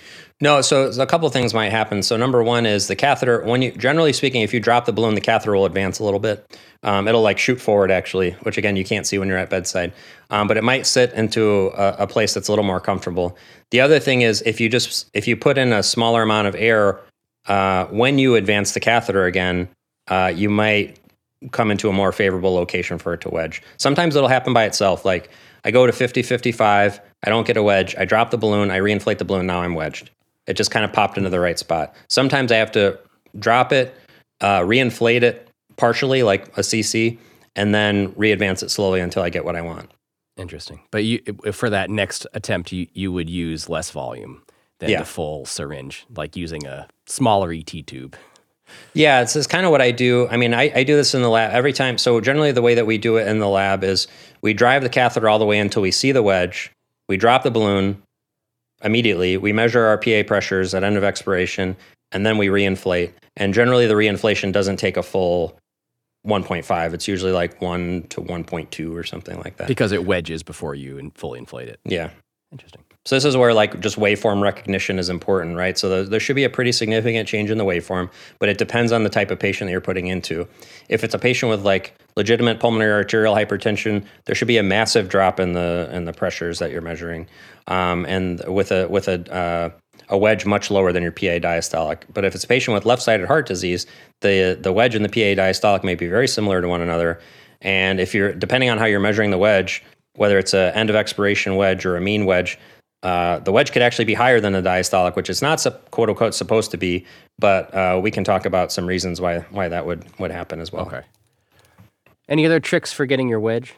No, so a couple of things might happen. So number one is the catheter, when you, generally speaking, if you drop the balloon, the catheter will advance a little bit. Um, it'll like shoot forward actually, which again, you can't see when you're at bedside. Um, but it might sit into a, a place that's a little more comfortable. The other thing is if you just, if you put in a smaller amount of air, uh, when you advance the catheter again, uh, you might come into a more favorable location for it to wedge. Sometimes it'll happen by itself. Like I go to fifty, fifty-five, I don't get a wedge. I drop the balloon, I reinflate the balloon, now I'm wedged. It just kind of popped into the right spot. Sometimes I have to drop it, uh, reinflate it partially, like a C C, and then re-advance it slowly until I get what I want. Interesting. But you, for that next attempt, you, you would use less volume than Yeah. the full syringe, like using a smaller E T tube. Yeah, it's, it's kind of what I do. I mean, I, I do this in the lab every time. So generally the way that we do it in the lab is we drive the catheter all the way until we see the wedge. We drop the balloon immediately. We measure our P A pressures at end of expiration, and then we reinflate. And generally the reinflation doesn't take a full one point five. It's usually like one to one point two or something like that. Because it wedges before you in- fully inflate it. Yeah. Interesting. So this is where like just waveform recognition is important, right? So there, there should be a pretty significant change in the waveform, but it depends on the type of patient that you're putting into. If it's a patient with like legitimate pulmonary arterial hypertension, there should be a massive drop in the in the pressures that you're measuring, um, and with a with a uh, a wedge much lower than your P A diastolic. But if it's a patient with left-sided heart disease, the the wedge and the P A diastolic may be very similar to one another. And if you're depending on how you're measuring the wedge, whether it's a end of expiration wedge or a mean wedge, uh, the wedge could actually be higher than the diastolic, which is not quote unquote supposed to be. But uh, we can talk about some reasons why why that would would happen as well. Okay. Any other tricks for getting your wedge?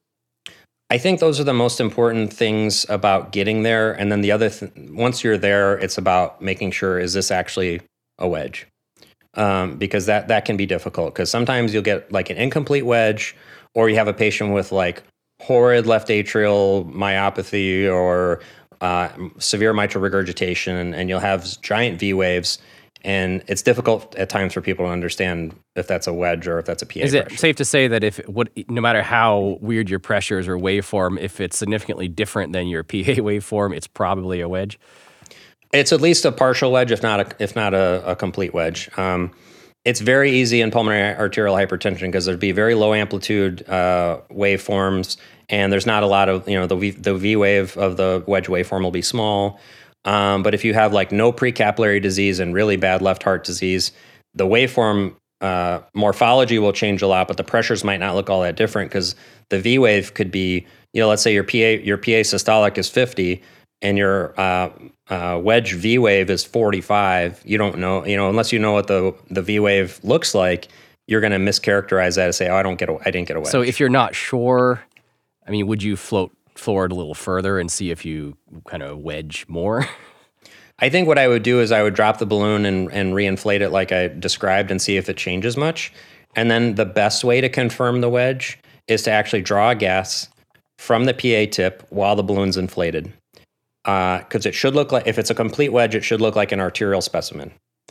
I think those are the most important things about getting there. And then the other, th- once you're there, it's about making sure, is this actually a wedge? Um, because that, that can be difficult, because sometimes you'll get like an incomplete wedge, or you have a patient with like horrid left atrial myopathy or uh, severe mitral regurgitation, and you'll have giant V waves. And it's difficult at times for people to understand if that's a wedge or if that's a P A Is it pressure. safe to say that if what, no matter how weird your pressures or waveform, if it's significantly different than your P A waveform, it's probably a wedge? It's at least a partial wedge, if not a, if not a, a complete wedge. Um, it's very easy in pulmonary arterial hypertension because there'd be very low amplitude uh, waveforms, and there's not a lot of, you know, the V, the V wave of the wedge waveform will be small. Um, but if you have like no precapillary disease and really bad left heart disease, the waveform uh, morphology will change a lot, but the pressures might not look all that different, because the V wave could be, you know, let's say your P A your P A systolic is fifty and your uh, uh, wedge V wave is forty-five. You don't know, you know, unless you know what the the V wave looks like, you're going to mischaracterize that and say, oh, I don't get a, I didn't get a wedge. So if you're not sure, I mean, would you float forward a little further and see if you kind of wedge more? I think what I would do is I would drop the balloon and, and reinflate it like I described and see if it changes much. And then the best way to confirm the wedge is to actually draw a gas from the P A tip while the balloon's inflated. Because uh, it should look like, if it's a complete wedge, it should look like an arterial specimen.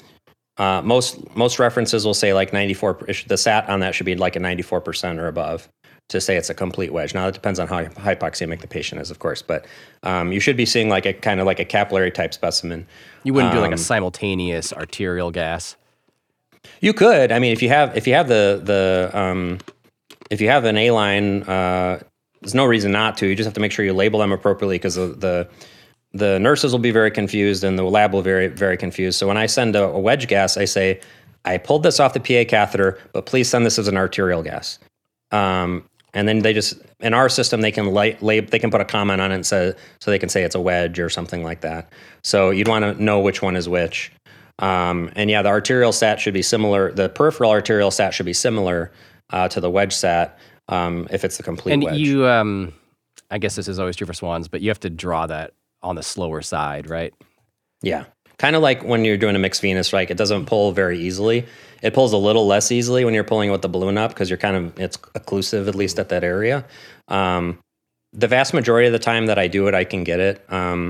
Uh, most most references will say like ninety-four, the S A T on that should be like a ninety-four percent or above to say it's a complete wedge. Now, it depends on how hypoxemic the patient is, of course, but um, you should be seeing like a kind of like a capillary type specimen. You wouldn't um, do like a simultaneous arterial gas? You could. I mean, if you have if you have the the um, if you have an A line, uh, there's no reason not to. You just have to make sure you label them appropriately, because the, the the nurses will be very confused and the lab will be very very confused. So when I send a, a wedge gas, I say, I pulled this off the P A catheter, but please send this as an arterial gas. Um, and then they just, in our system, they can light, lab, they can put a comment on it and say, so they can say it's a wedge or something like that. So you'd want to know which one is which. Um, and yeah, the arterial S A T should be similar. The peripheral arterial S A T should be similar uh, to the wedge S A T um, if it's the complete And wedge. you, um, I guess this is always true for swans, but you have to draw that on the slower side, right? Yeah. Kind of like when you're doing a mixed venous, right? It doesn't pull very easily. It pulls a little less easily when you're pulling with the balloon up, because you're kind of, it's occlusive, at least at that area. Um, the vast majority of the time that I do it, I can get it. Um,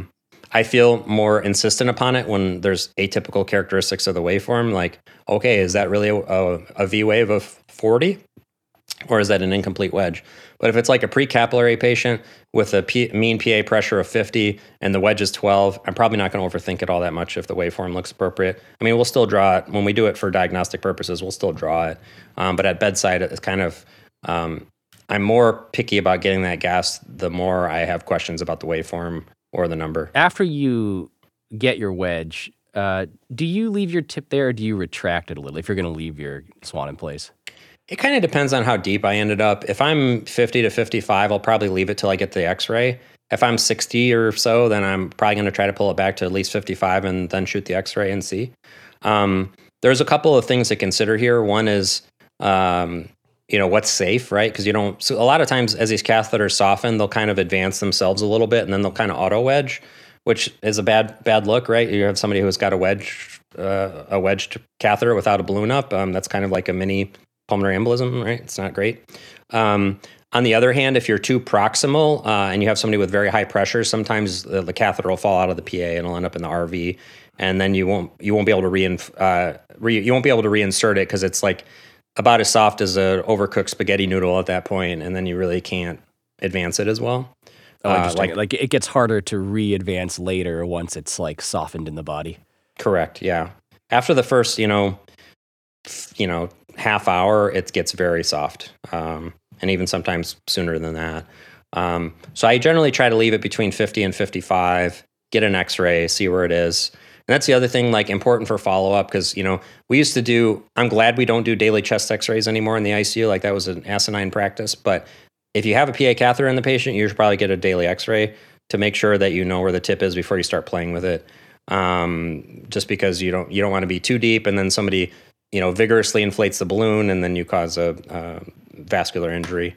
I feel more insistent upon it when there's atypical characteristics of the waveform. Like, okay, is that really a, a, a V wave of forty? Or is that an incomplete wedge? But if it's like a pre-capillary patient with a P, mean P A pressure of fifty and the wedge is twelve, I'm probably not going to overthink it all that much if the waveform looks appropriate. I mean, we'll still draw it. When we do it for diagnostic purposes, we'll still draw it. Um, but at bedside, it's kind of, um, I'm more picky about getting that gas the more I have questions about the waveform or the number. After you get your wedge, uh, do you leave your tip there or do you retract it a little if you're going to leave your swan in place? It kind of depends on how deep I ended up. If I'm fifty to fifty-five, I'll probably leave it till I get the x-ray. If I'm sixty or so, then I'm probably going to try to pull it back to at least fifty-five and then shoot the x-ray and see. Um, there's a couple of things to consider here. One is, um, you know, what's safe, right? Because you don't, so a lot of times as these catheters soften, they'll kind of advance themselves a little bit and then they'll kind of auto wedge, which is a bad bad look, right? You have somebody who's got a wedge, uh, a wedged catheter without a balloon up. Um, that's kind of like a mini pulmonary embolism, right? It's not great. Um, on the other hand, if you're too proximal uh, and you have somebody with very high pressure, sometimes the, the catheter will fall out of the P A and it'll end up in the R V, and then you won't you won't be able to re, uh, re you won't be able to reinsert it because it's like about as soft as an overcooked spaghetti noodle at that point, and then you really can't advance it as well. Oh, uh, interesting. like, like it gets harder to re-advance later once it's like softened in the body. Correct. Yeah. After the first, you know, f- you know. half hour, it gets very soft, um, and even sometimes sooner than that. Um, so I generally try to leave it between fifty and fifty-five, get an x-ray, see where it is. And that's the other thing, like important for follow-up, because, you know, we used to do, I'm glad we don't do daily chest x-rays anymore in the I C U. Like that was an asinine practice. But if you have a P A catheter in the patient, you should probably get a daily x-ray to make sure that you know where the tip is before you start playing with it. Um, just because you don't, you don't want to be too deep and then somebody, you know, vigorously inflates the balloon and then you cause a, a vascular injury.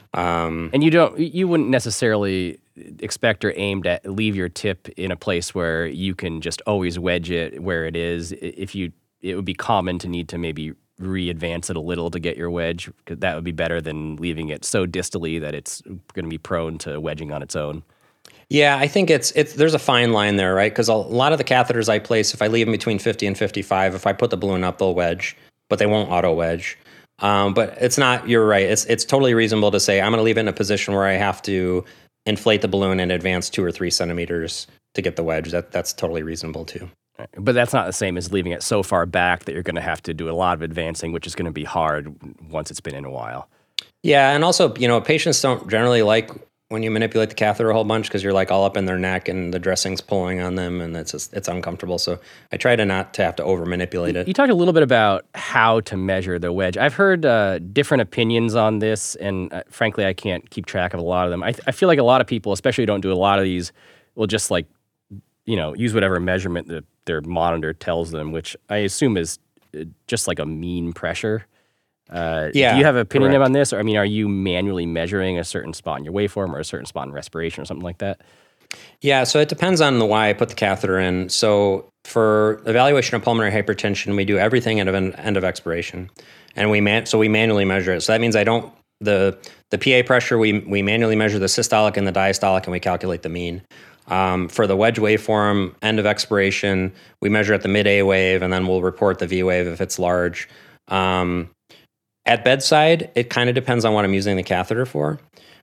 Um, and you don't, you wouldn't necessarily expect or aim to leave your tip in a place where you can just always wedge it where it is. If you, it would be common to need to maybe re-advance it a little to get your wedge, because that would be better than leaving it so distally that it's going to be prone to wedging on its own. Yeah, I think it's it's there's a fine line there, right? Because a lot of the catheters I place, if I leave them between fifty and fifty-five, if I put the balloon up, they'll wedge, but they won't auto wedge. Um, but it's not. You're right. It's it's totally reasonable to say I'm going to leave it in a position where I have to inflate the balloon and advance two or three centimeters to get the wedge. That that's totally reasonable too. But that's not the same as leaving it so far back that you're going to have to do a lot of advancing, which is going to be hard once it's been in a while. Yeah, and also, you know, patients don't generally like when you manipulate the catheter a whole bunch because you're like all up in their neck and the dressing's pulling on them and it's just, it's uncomfortable. So I try to not to have to over manipulate it. You talked a little bit about how to measure the wedge. I've heard uh, different opinions on this, and uh, frankly, I can't keep track of a lot of them. I, th- I feel like a lot of people, especially who don't do a lot of these, will just like, you know, use whatever measurement that their monitor tells them, which I assume is just like a mean pressure. Uh, yeah, do you have an opinion correct. on this? Or, I mean, are you manually measuring a certain spot in your waveform or a certain spot in respiration or something like that? Yeah, so it depends on the why I put the catheter in. So for evaluation of pulmonary hypertension, we do everything at an end of expiration, and we man so we manually measure it. So that means I don't the the P A pressure. We we manually measure the systolic and the diastolic, and we calculate the mean. Um, for the wedge waveform, end of expiration, we measure at the mid A wave, and then we'll report the V wave if it's large. Um, At bedside, it kind of depends on what I'm using the catheter for.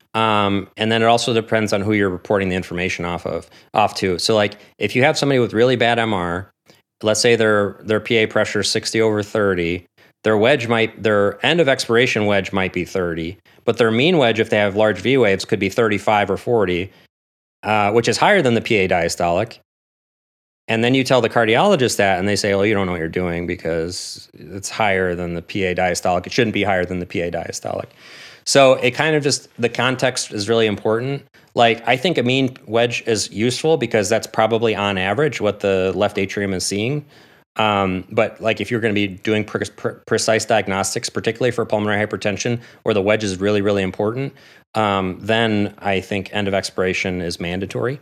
Um, and then it also depends on who you're reporting the information off of, off to. So like if you have somebody with really bad M R, let's say their their P A pressure is sixty over thirty, their wedge might, their end of expiration wedge might be thirty, but their mean wedge, if they have large V waves, could be thirty-five or forty, uh, which is higher than the P A diastolic. And then you tell the cardiologist that, and they say, "Oh, you don't know what you're doing because it's higher than the P A diastolic. It shouldn't be higher than the P A diastolic." So it kind of just, the context is really important. Like, I think a mean wedge is useful because that's probably on average what the left atrium is seeing. Um, but like if you're going to be doing pre- pre- precise diagnostics, particularly for pulmonary hypertension, where the wedge is really, really important, um, then I think end of expiration is mandatory.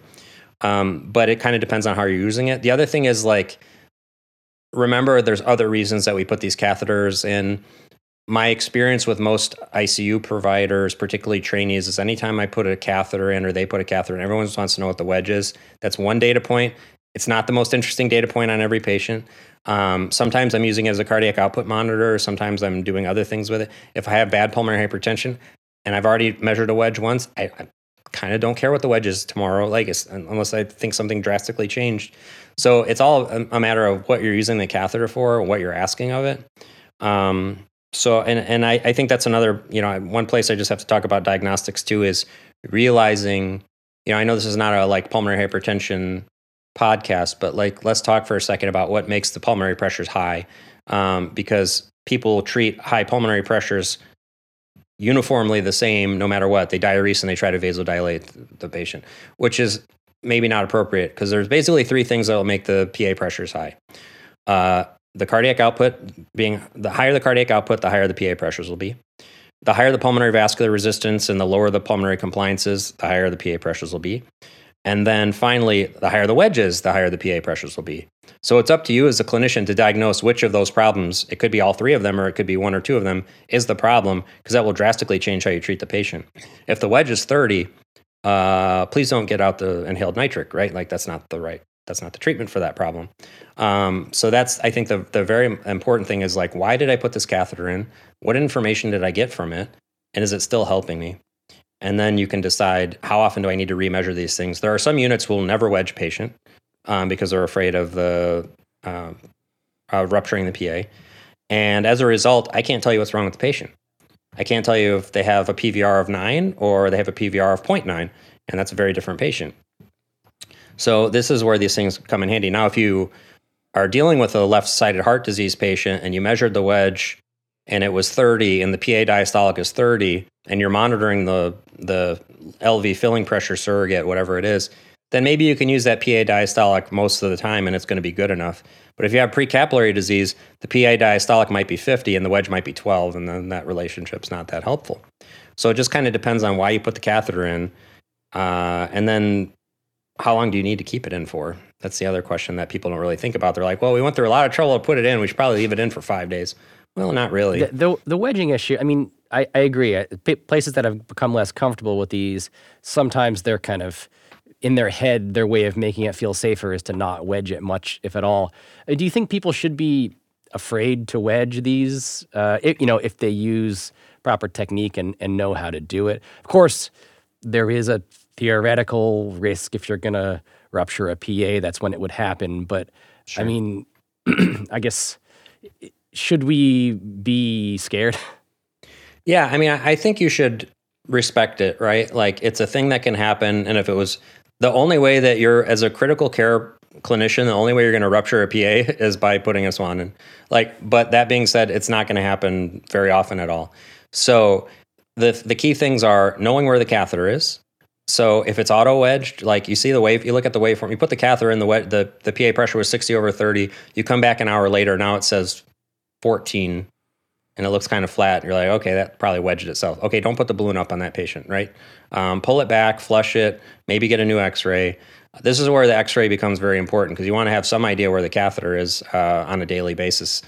Um, but it kind of depends on how you're using it. The other thing is like, remember there's other reasons that we put these catheters in. my experience with most I C U providers, particularly trainees, is anytime I put a catheter in or they put a catheter in, everyone just wants to know what the wedge is. That's one data point. It's not the most interesting data point on every patient. Um, sometimes I'm using it as a cardiac output monitor. Sometimes I'm doing other things with it. If I have bad pulmonary hypertension and I've already measured a wedge once, I, I kind of don't care what the wedge is tomorrow, like it's, unless I think something drastically changed. So it's all a, a matter of what you're using the catheter for, or what you're asking of it. Um, So, and, and I, I think that's another, you know, one place I just have to talk about diagnostics too is realizing, you know, I know this is not a like pulmonary hypertension podcast, but like, let's talk for a second about what makes the pulmonary pressures high. Um, because people treat high pulmonary pressures uniformly the same, no matter what. They diurese and they try to vasodilate the patient, which is maybe not appropriate because there's basically three things that will make the P A pressures high. Uh, The cardiac output being, the higher the cardiac output, the higher the P A pressures will be. The higher the pulmonary vascular resistance and the lower the pulmonary compliance is, the higher the P A pressures will be. And then finally, the higher the wedge is, the higher the P A pressures will be. So it's up to you as a clinician to diagnose which of those problems, it could be all three of them or it could be one or two of them, is the problem, because that will drastically change how you treat the patient. If the wedge is thirty, uh, please don't get out the inhaled nitric, right? Like that's not the right, that's not the treatment for that problem. Um, so that's, I think the, the very important thing is like, why did I put this catheter in? What information did I get from it? And is it still helping me? And then you can decide how often do I need to remeasure these things. There are some units who will never wedge patient um, because they're afraid of the uh, uh, rupturing the P A. And as a result, I can't tell you what's wrong with the patient. I can't tell you if they have a P V R of nine or they have a P V R of zero point nine, and that's a very different patient. So this is where these things come in handy. Now, if you are dealing with a left-sided heart disease patient and you measured the wedge and it was thirty and the P A diastolic is thirty and you're monitoring the the L V filling pressure surrogate, whatever it is, then maybe you can use that P A diastolic most of the time and it's going to be good enough. But if you have precapillary disease, the P A diastolic might be fifty and the wedge might be twelve, and then that relationship's not that helpful. So it just kind of depends on why you put the catheter in. Uh, and then how long do you need to keep it in for? That's the other question that people don't really think about. They're like, well, we went through a lot of trouble to put it in. We should probably leave it in for five days. Well, not really. The, the, the wedging issue, I mean, I, I agree. Uh, p- Places that have become less comfortable with these, sometimes they're kind of, in their head, their way of making it feel safer is to not wedge it much, if at all. Uh, Do you think people should be afraid to wedge these, uh, if, you know, if they use proper technique and, and know how to do it? Of course, there is a theoretical risk if you're going to rupture a P A, that's when it would happen. But Sure. I mean, I guess, should we be scared? Yeah, I mean, I I think you should respect it, right? Like it's a thing that can happen. And if it was the only way that you're, as a critical care clinician, the only way you're going to rupture a P A is by putting a swan in. Like, but that being said, it's not going to happen very often at all. So the the key things are knowing where the catheter is. So if it's auto wedged, like you see the wave, you look at the waveform, you put the catheter in, the wed- the the P A pressure was sixty over thirty. You come back an hour later, now it says fourteen, and it looks kind of flat. You're like, okay, that probably wedged itself. Okay, don't put the balloon up on that patient, right? Um, pull it back, flush it, maybe get a new X-ray. This is where the X-ray becomes very important because you want to have some idea where the catheter is uh, on a daily basis.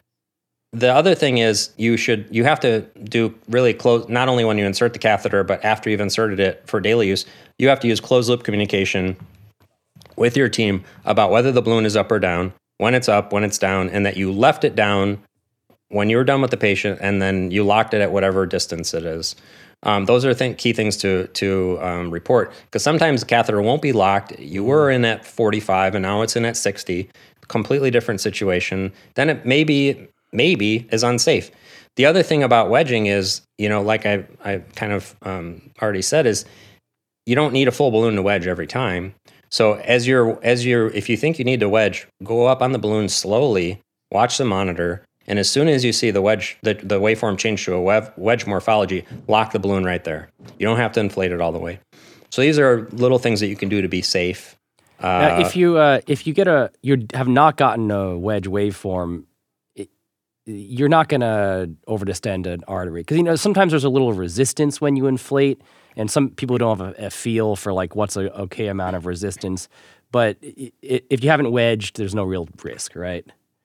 The other thing is you should you have to do really close, not only when you insert the catheter, but after you've inserted it for daily use, you have to use closed loop communication with your team about whether the balloon is up or down, when it's up, when it's down, and that you left it down when you were done with the patient, and then you locked it at whatever distance it is. Um, those are th- key things to to um, report, because sometimes the catheter won't be locked. You were in at forty-five, and now it's in at sixty. Completely different situation. Then it may be maybe is unsafe. The other thing about wedging is, you know, like I I kind of um, already said, is you don't need a full balloon to wedge every time. So as you're as you're if you think you need to wedge, go up on the balloon slowly, watch the monitor, and as soon as you see the wedge the, the waveform change to a wedge, wedge morphology, lock the balloon right there. You don't have to inflate it all the way. So these are little things that you can do to be safe. Uh, Uh, if you uh, if you get a you have not gotten a wedge waveform, it, you're not going to overdistend an artery, because you know sometimes there's a little resistance when you inflate, and some people don't have a, a feel for like what's a okay amount of resistance. But i- i- if you haven't wedged, there's no real risk, right?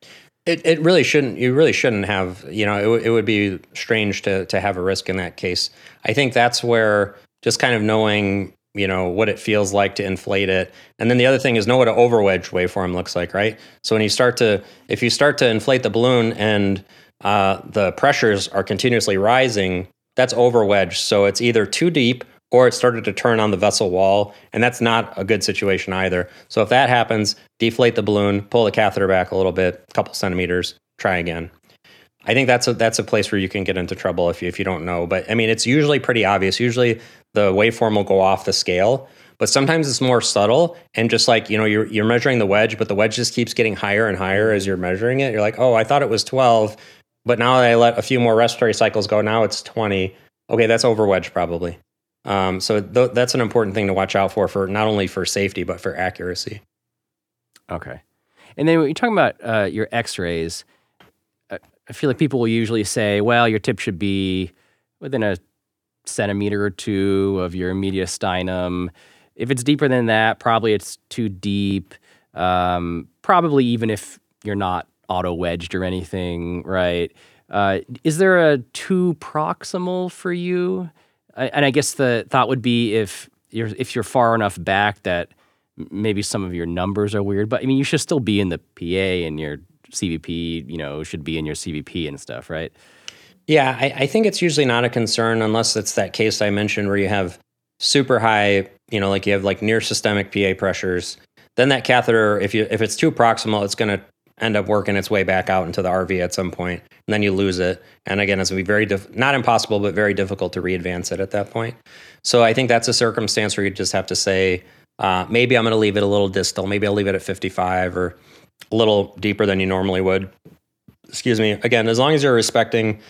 It it really shouldn't. You really shouldn't have. You know, it, w- it would be strange to to have a risk in that case. I think that's where just kind of knowing, you know, what it feels like to inflate it, and then the other thing is know what an overwedge waveform looks like, right? So when you start to, if you start to inflate the balloon and uh, the pressures are continuously rising, that's overwedge. So it's either too deep or it started to turn on the vessel wall, and that's not a good situation either. So if that happens, deflate the balloon, pull the catheter back a little bit, a couple centimeters, try again. I think that's a that's a place where you can get into trouble if you if you don't know. But I mean, it's usually pretty obvious. Usually the waveform will go off the scale, but sometimes it's more subtle, and just like, you know, you're you're measuring the wedge, but the wedge just keeps getting higher and higher as you're measuring it. You're like, oh, I thought it was twelve, but now I let a few more respiratory cycles go, now it's twenty. Okay, that's overwedge probably. Um, so th- that's an important thing to watch out for, for not only for safety, but for accuracy. Okay. And then when you're talking about uh, your x-rays, uh, I feel like people will usually say, well, your tip should be within a centimeter or two of your mediastinum. If it's deeper than that, probably it's too deep. Um, probably even if you're not auto-wedged or anything, right? Uh, is there a too proximal for you? And I guess the thought would be if you're if you're far enough back that maybe some of your numbers are weird, but I mean, you should still be in the P A, and your C V P, you know, should be in your C V P and stuff, right? Yeah, I, I think it's usually not a concern unless it's that case I mentioned where you have super high, you know, like you have like near systemic P A pressures. Then that catheter, if you if it's too proximal, it's going to end up working its way back out into the R V at some point, and then you lose it. And again, it's going to be very, diff- not impossible, but very difficult to re-advance it at that point. So I think that's a circumstance where you just have to say, uh, maybe I'm going to leave it a little distal. Maybe I'll leave it at fifty-five or a little deeper than you normally would. Excuse me. Again, as long as you're respecting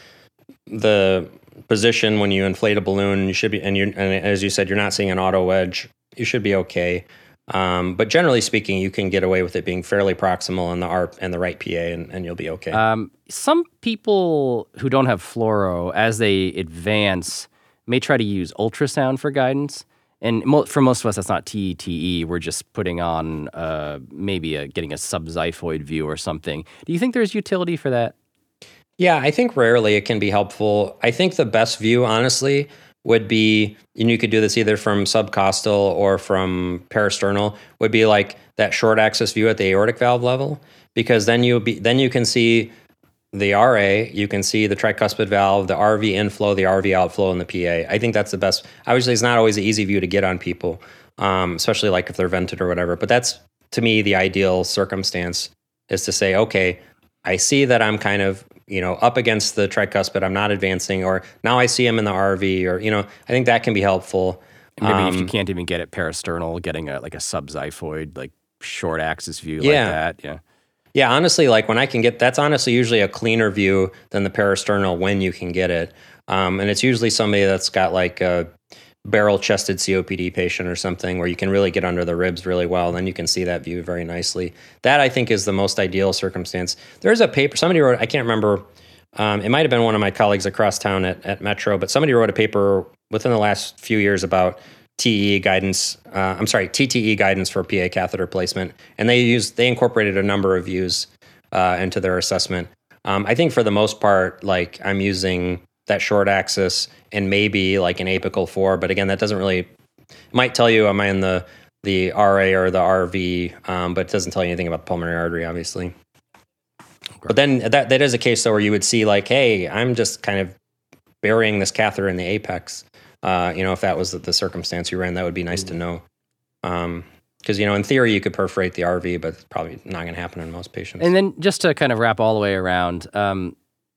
the position when you inflate a balloon, you should be, and, you and as you said, you're not seeing an auto wedge, you should be okay. Um, but generally speaking, you can get away with it being fairly proximal in the A R P and the right P A, and, and you'll be okay. Um, some people who don't have fluoro, as they advance, may try to use ultrasound for guidance. And mo- for most of us, that's not T E T E. We're just putting on uh, maybe a, getting a subxiphoid view or something. Do you think there's utility for that? Yeah, I think rarely it can be helpful. I think the best view, honestly, would be, and you could do this either from subcostal or from parasternal, would be like that short axis view at the aortic valve level, because then you be then you can see the R A, you can see the tricuspid valve, the R V inflow, the R V outflow, and the P A. I think that's the best. Obviously, it's not always an easy view to get on people, um, especially like if they're vented or whatever. But that's, to me, the ideal circumstance is to say, okay, I see that I'm kind of, you know, up against the tricuspid, I'm not advancing, or now I see him in the R V, or, you know, I think that can be helpful. Maybe um, if you can't even get it parasternal, getting a like a subxiphoid, like short axis view Yeah. like that. Yeah. Yeah, honestly, like when I can get, that's honestly usually a cleaner view than the parasternal when you can get it. Um, and it's usually somebody that's got like a barrel-chested C O P D patient or something where you can really get under the ribs really well, and then you can see that view very nicely. That, I think, is the most ideal circumstance. There's a paper, somebody wrote, I can't remember, um, it might have been one of my colleagues across town at, at Metro, but somebody wrote a paper within the last few years about T E guidance, uh, I'm sorry, T T E guidance for P A catheter placement. And they used, they incorporated a number of views uh, into their assessment. Um, I think for the most part, like I'm using that short axis and maybe like an apical four, but again, that doesn't really, it might tell you am I in the, the R A or the R V, um, but it doesn't tell you anything about the pulmonary artery, obviously. Okay. But then that, that is a case though where you would see like, hey, I'm just kind of burying this catheter in the apex. Uh, you know, if that was the, the circumstance you were in, that would be nice mm-hmm. to know. Um, because, you know, in theory, you could perforate the R V, but it's probably not going to happen in most patients. And then just to kind of wrap all the way around, um,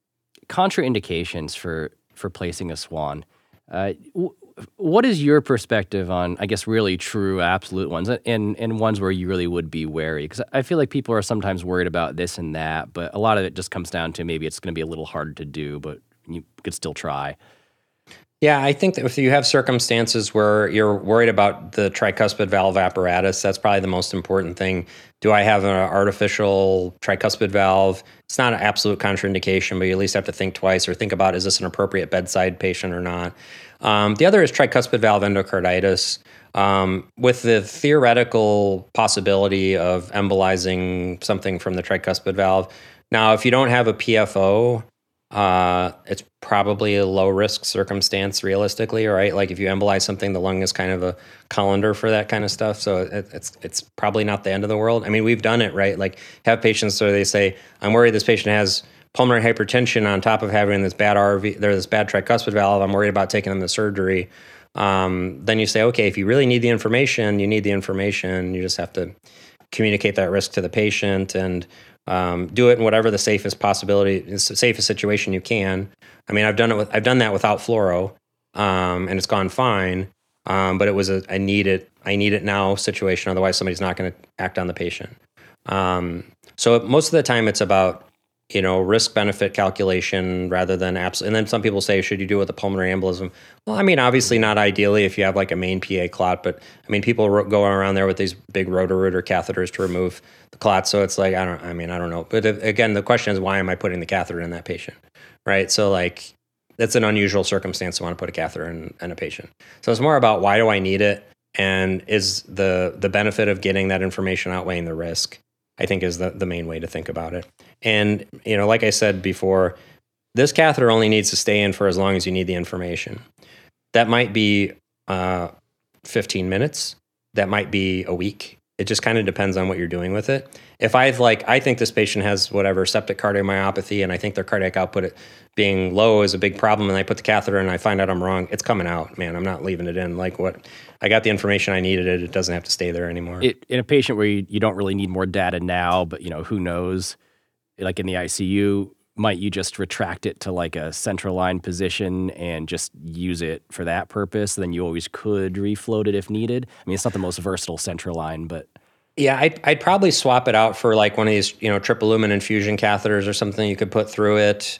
contraindications for, for placing a swan. Uh, w- what is your perspective on, I guess, really true absolute ones and, and ones where you really would be wary? Because I feel like people are sometimes worried about this and that, but a lot of it just comes down to maybe it's going to be a little hard to do, but you could still try. Yeah, I think that if you have circumstances where you're worried about the tricuspid valve apparatus, that's probably the most important thing. Do I have an artificial tricuspid valve? It's not an absolute contraindication, but you at least have to think twice or think about, is this an appropriate bedside patient or not? Um, the other is tricuspid valve endocarditis. Um, with the theoretical possibility of embolizing something from the tricuspid valve, Now, if you don't have a P F O, uh, it's probably a low risk circumstance realistically, right? Like if you embolize something, the lung is kind of a colander for that kind of stuff. So it, it's it's probably not the end of the world. I mean, we've done it, right? Like have patients where they say, I'm worried this patient has pulmonary hypertension on top of having this bad R V, there's this bad tricuspid valve. I'm worried about taking them to surgery. Um, then you say, okay, if you really need the information, you need the information. You just have to communicate that risk to the patient and um, do it in whatever the safest possibility, safest situation you can. I mean, I've done it with, I've done that without fluoro, um, and it's gone fine. Um, but it was a, I need it, I need it now situation. Otherwise somebody's not going to act on the patient. Um, so most of the time it's about, you know, risk benefit calculation rather than absolute. And then some people say, should you do it with a pulmonary embolism? Well, I mean, obviously not ideally if you have like a main P A clot, but I mean, people ro- go around there with these big Roto-Rooter catheters to remove the clot. So it's like, I don't, I mean, I don't know. But if, again, the question is, why am I putting the catheter in that patient? Right. So like, that's an unusual circumstance to want to put a catheter in, in a patient. So it's more about why do I need it? And is the, the benefit of getting that information outweighing the risk? I think is the, the main way to think about it. And, you know, like I said before, this catheter only needs to stay in for as long as you need the information. That might be uh, fifteen minutes. That might be a week. It just kind of depends on what you're doing with it. If I've like, I think this patient has whatever septic cardiomyopathy, and I think their cardiac output being low is a big problem, and I put the catheter in and I find out I'm wrong, it's coming out, man. I'm not leaving it in. Like what, I got the information I needed. It, it doesn't have to stay there anymore. It, in a patient where you, you don't really need more data now, but you know, who knows, like in the I C U, might you just retract it to like a central line position and just use it for that purpose? Then you always could refloat it if needed. I mean, it's not the most versatile central line, but yeah, I'd, I'd probably swap it out for like one of these, you know, triple lumen infusion catheters or something you could put through it.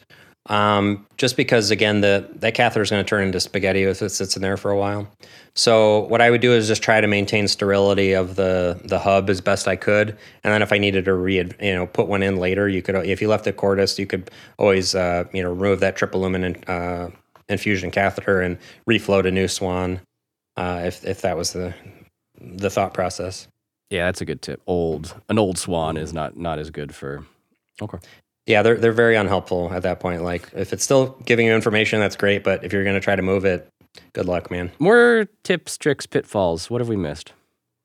Um, just because again, the that catheter is going to turn into spaghetti if it sits in there for a while. So what I would do is just try to maintain sterility of the the hub as best I could, and then if I needed to re you know put one in later, you could if you left the cordis, you could always uh, you know remove that triple lumen in, uh, infusion catheter and refloat a new Swan uh, if if that was the the thought process. Yeah, that's a good tip. Old an old Swan is not not as good for. Okay. Yeah, they're they're very unhelpful at that point. Like if it's still giving you information, that's great. But if you're going to try to move it, good luck, man. More tips, tricks, pitfalls. What have we missed?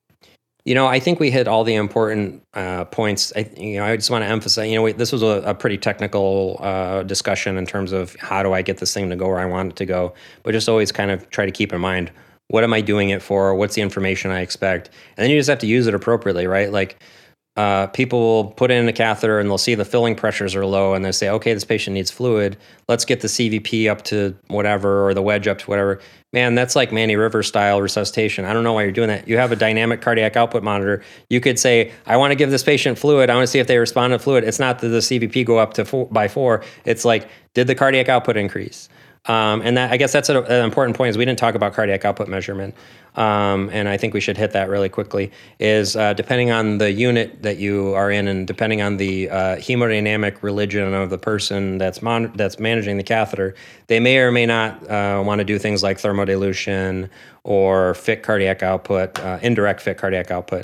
You know, I think we hit all the important uh, points. I, you know, I just want to emphasize. You know, we, this was a, a pretty technical uh, discussion in terms of how do I get this thing to go where I want it to go. But just always kind of try to keep in mind, what am I doing it for? What's the information I expect? And then you just have to use it appropriately, right? Like. Uh, people will put in a catheter and they'll see the filling pressures are low and they say, okay, this patient needs fluid. Let's get the C V P up to whatever or the wedge up to whatever. Man, that's like Manny Rivers style resuscitation. I don't know why you're doing that. You have a dynamic cardiac output monitor. You could say, I want to give this patient fluid. I want to see if they respond to fluid. It's not that the C V P go up to four, by four. It's like, did the cardiac output increase? Um, and that, I guess that's a, an important point is we didn't talk about cardiac output measurement. Um, and I think we should hit that really quickly, is uh, depending on the unit that you are in and depending on the uh, hemodynamic religion of the person that's mon- that's managing the catheter, they may or may not uh, want to do things like thermodilution or fit cardiac output, uh, indirect fit cardiac output.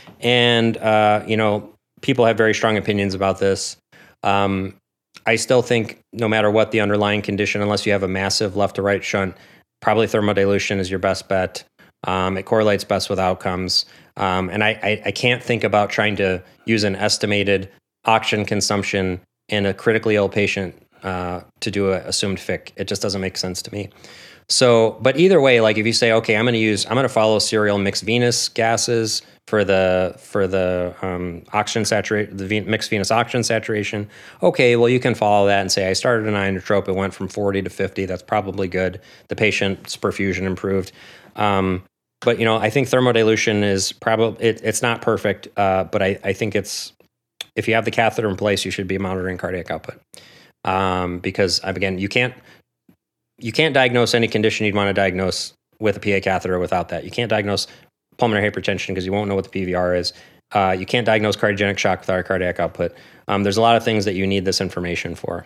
And, uh, you know, people have very strong opinions about this. Um, I still think no matter what the underlying condition, unless you have a massive left to right shunt, probably thermodilution is your best bet. Um, it correlates best with outcomes. Um, and I, I, I can't think about trying to use an estimated oxygen consumption in a critically ill patient uh, to do an assumed F I C. It just doesn't make sense to me. So, but either way, like if you say, okay, I'm going to use, I'm going to follow serial mixed venous gases for the for the um, oxygen saturation, the mixed venous oxygen saturation. Okay, well you can follow that and say I started an inotrope, it went from forty to fifty. That's probably good. The patient's perfusion improved. Um, but you know, I think thermodilution is probably it, it's not perfect, uh, but I, I think it's if you have the catheter in place, you should be monitoring cardiac output um, because again, you can't. You can't diagnose any condition you'd want to diagnose with a P A catheter without that. You can't diagnose pulmonary hypertension because you won't know what the P V R is. Uh, you can't diagnose cardiogenic shock without cardiac output. Um, there's a lot of things that you need this information for.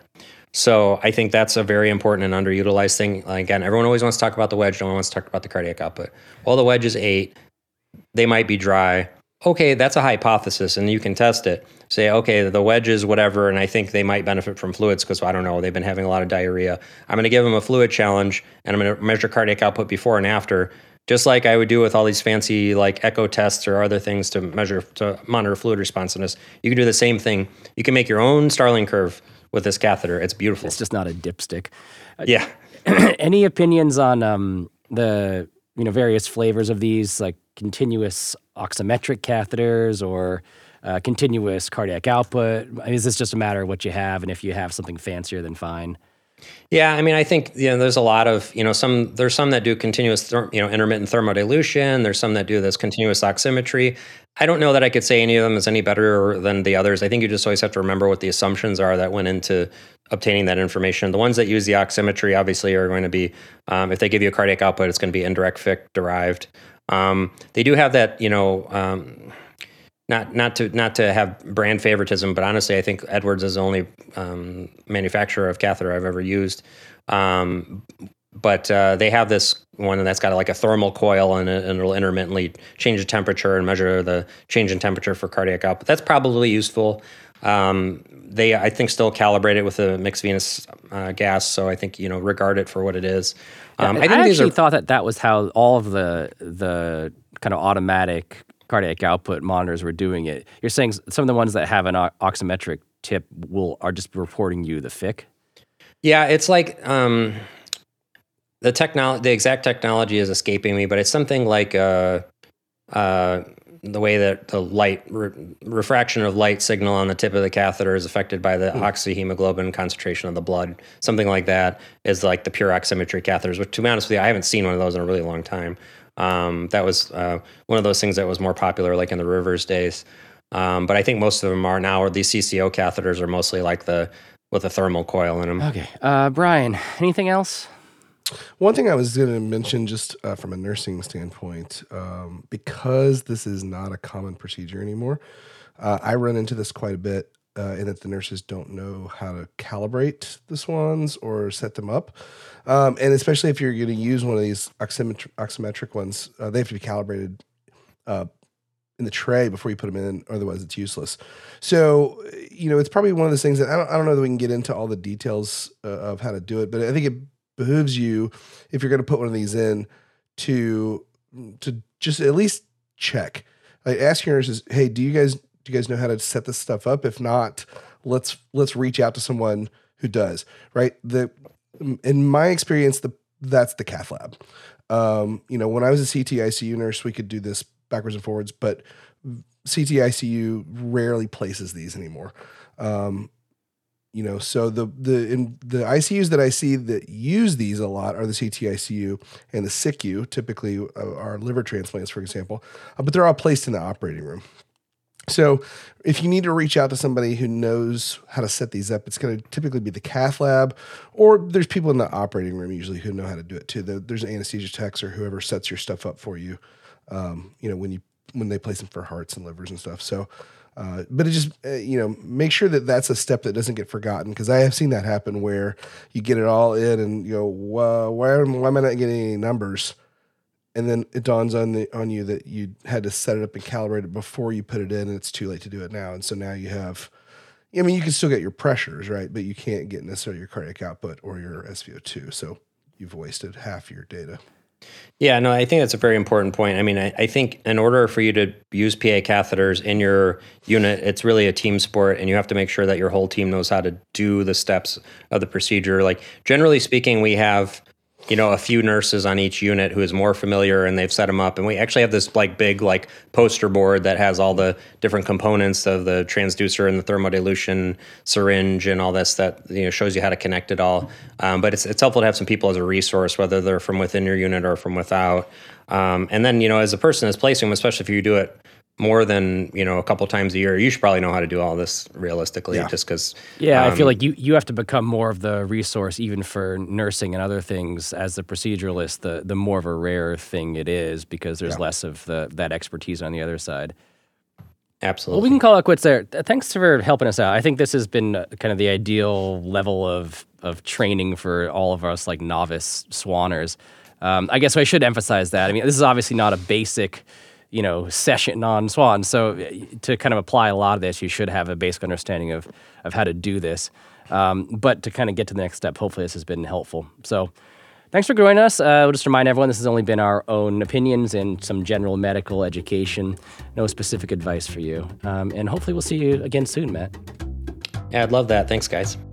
So I think that's a very important and underutilized thing. Again, everyone always wants to talk about the wedge. No one wants to talk about the cardiac output. Well, the wedge is eight. They might be dry. okay, that's a hypothesis and you can test it. Say, okay, the wedges, whatever, and I think they might benefit from fluids because, I don't know, they've been having a lot of diarrhea. I'm going to give them a fluid challenge and I'm going to measure cardiac output before and after, just like I would do with all these fancy like echo tests or other things to measure, to monitor fluid responsiveness. You can do the same thing. You can make your own Starling curve with this catheter. It's beautiful. It's just not a dipstick. Yeah. Any opinions on um, the you know various flavors of these, like continuous oximetric catheters or uh, continuous cardiac output? Is this just a matter of what you have, and if you have something fancier, then fine? Yeah, I mean, I think you know, there's a lot of you know some there's some that do continuous therm, you know intermittent thermodilution. There's some that do this continuous oximetry. I don't know that I could say any of them is any better than the others. I think you just always have to remember what the assumptions are that went into obtaining that information. The ones that use the oximetry obviously are going to be, um, if they give you a cardiac output, it's going to be indirect F I C derived. Um, they do have that, you know. Um, Not not to not to have brand favoritism, but honestly, I think Edwards is the only um, manufacturer of catheter I've ever used. Um, but uh, they have this one that's got like a thermal coil in it, and it'll intermittently change the temperature and measure the change in temperature for cardiac output. That's probably useful. Um, they, I think, still calibrate it with a mixed venous uh, gas, so I think you know regard it for what it is. Um, yeah, I think I these actually are, thought that that was how all of the the kind of automatic cardiac output monitors were doing it. You're saying some of the ones that have an o- oximetric tip will are just reporting you the F I C? Yeah, it's like um, the technology. The exact technology is escaping me, but it's something like uh, uh, the way that the light re- refraction of light signal on the tip of the catheter is affected by the mm. oxyhemoglobin concentration of the blood. Something like that is like the pure oximetry catheters. Which, to be honest with you, I haven't seen one of those in a really long time. Um, that was uh, one of those things that was more popular, like in the Rivers days. Um, but I think most of them are now, or these C C O catheters are mostly like the with a thermal coil in them. Okay, uh, Brian, anything else? One thing I was going to mention, just uh, from a nursing standpoint, um, because this is not a common procedure anymore, uh, I run into this quite a bit. Uh, in that the nurses don't know how to calibrate the swans or set them up. Um, and especially if you're going to use one of these oximetri- oximetric ones, uh, they have to be calibrated uh, in the tray before you put them in, otherwise it's useless. So, you know, it's probably one of those things that I don't, I don't know that we can get into all the details uh, of how to do it, but I think it behooves you, if you're going to put one of these in, to, to just at least check. Like, ask your nurses, hey, do you guys... Do you guys know how to set this stuff up? If not, let's let's reach out to someone who does. Right. The in my experience, the that's the cath lab. Um, you know, when I was a C T I C U nurse, we could do this backwards and forwards, but C T I C U rarely places these anymore. Um, you know, so the the in the I C Us that I see that use these a lot are the C T I C U and the S I C U, typically uh, our liver transplants, for example, uh, but they're all placed in the operating room. So if you need to reach out to somebody who knows how to set these up, it's going to typically be the cath lab, or there's people in the operating room usually who know how to do it too. There's an anesthesia techs or whoever sets your stuff up for you, um, you know, when you when they place them for hearts and livers and stuff. So, uh, but it just, uh, you know, make sure that that's a step that doesn't get forgotten, because I have seen that happen where you get it all in and you go, well, why, why am I not getting any numbers? And then it dawns on the on you that you had to set it up and calibrate it before you put it in, and it's too late to do it now. And so now you have, I mean, you can still get your pressures, right? But you can't get necessarily your cardiac output or your S V O two. So you've wasted half your data. Yeah, no, I think that's a very important point. I mean, I, I think in order for you to use P A catheters in your unit, it's really a team sport, and you have to make sure that your whole team knows how to do the steps of the procedure. Like, generally speaking, we have, you know, a few nurses on each unit who is more familiar, and they've set them up. And we actually have this like big like poster board that has all the different components of the transducer and the thermodilution syringe and all this that, you know, shows you how to connect it all. Um, but it's it's helpful to have some people as a resource, whether they're from within your unit or from without. Um, and then, you know, as a person is placing them, especially if you do it more than, you know, a couple times a year, you should probably know how to do all this realistically, yeah. just because. Yeah, um, I feel like you, you have to become more of the resource, even for nursing and other things. As the proceduralist, the the more of a rare thing it is, because there's yeah. less of the that expertise on the other side. Absolutely. Well, we can call it quits there. Thanks for helping us out. I think this has been kind of the ideal level of of training for all of us, like novice swanners. Um, I guess I should emphasize that. I mean, this is obviously not a basic you know, session on swans. So to kind of apply a lot of this, you should have a basic understanding of of how to do this. Um, but to kind of get to the next step, hopefully this has been helpful. So thanks for joining us. Uh, we'll just remind everyone this has only been our own opinions and some general medical education, no specific advice for you. Um, and hopefully we'll see you again soon, Matt. Yeah, I'd love that. Thanks, guys.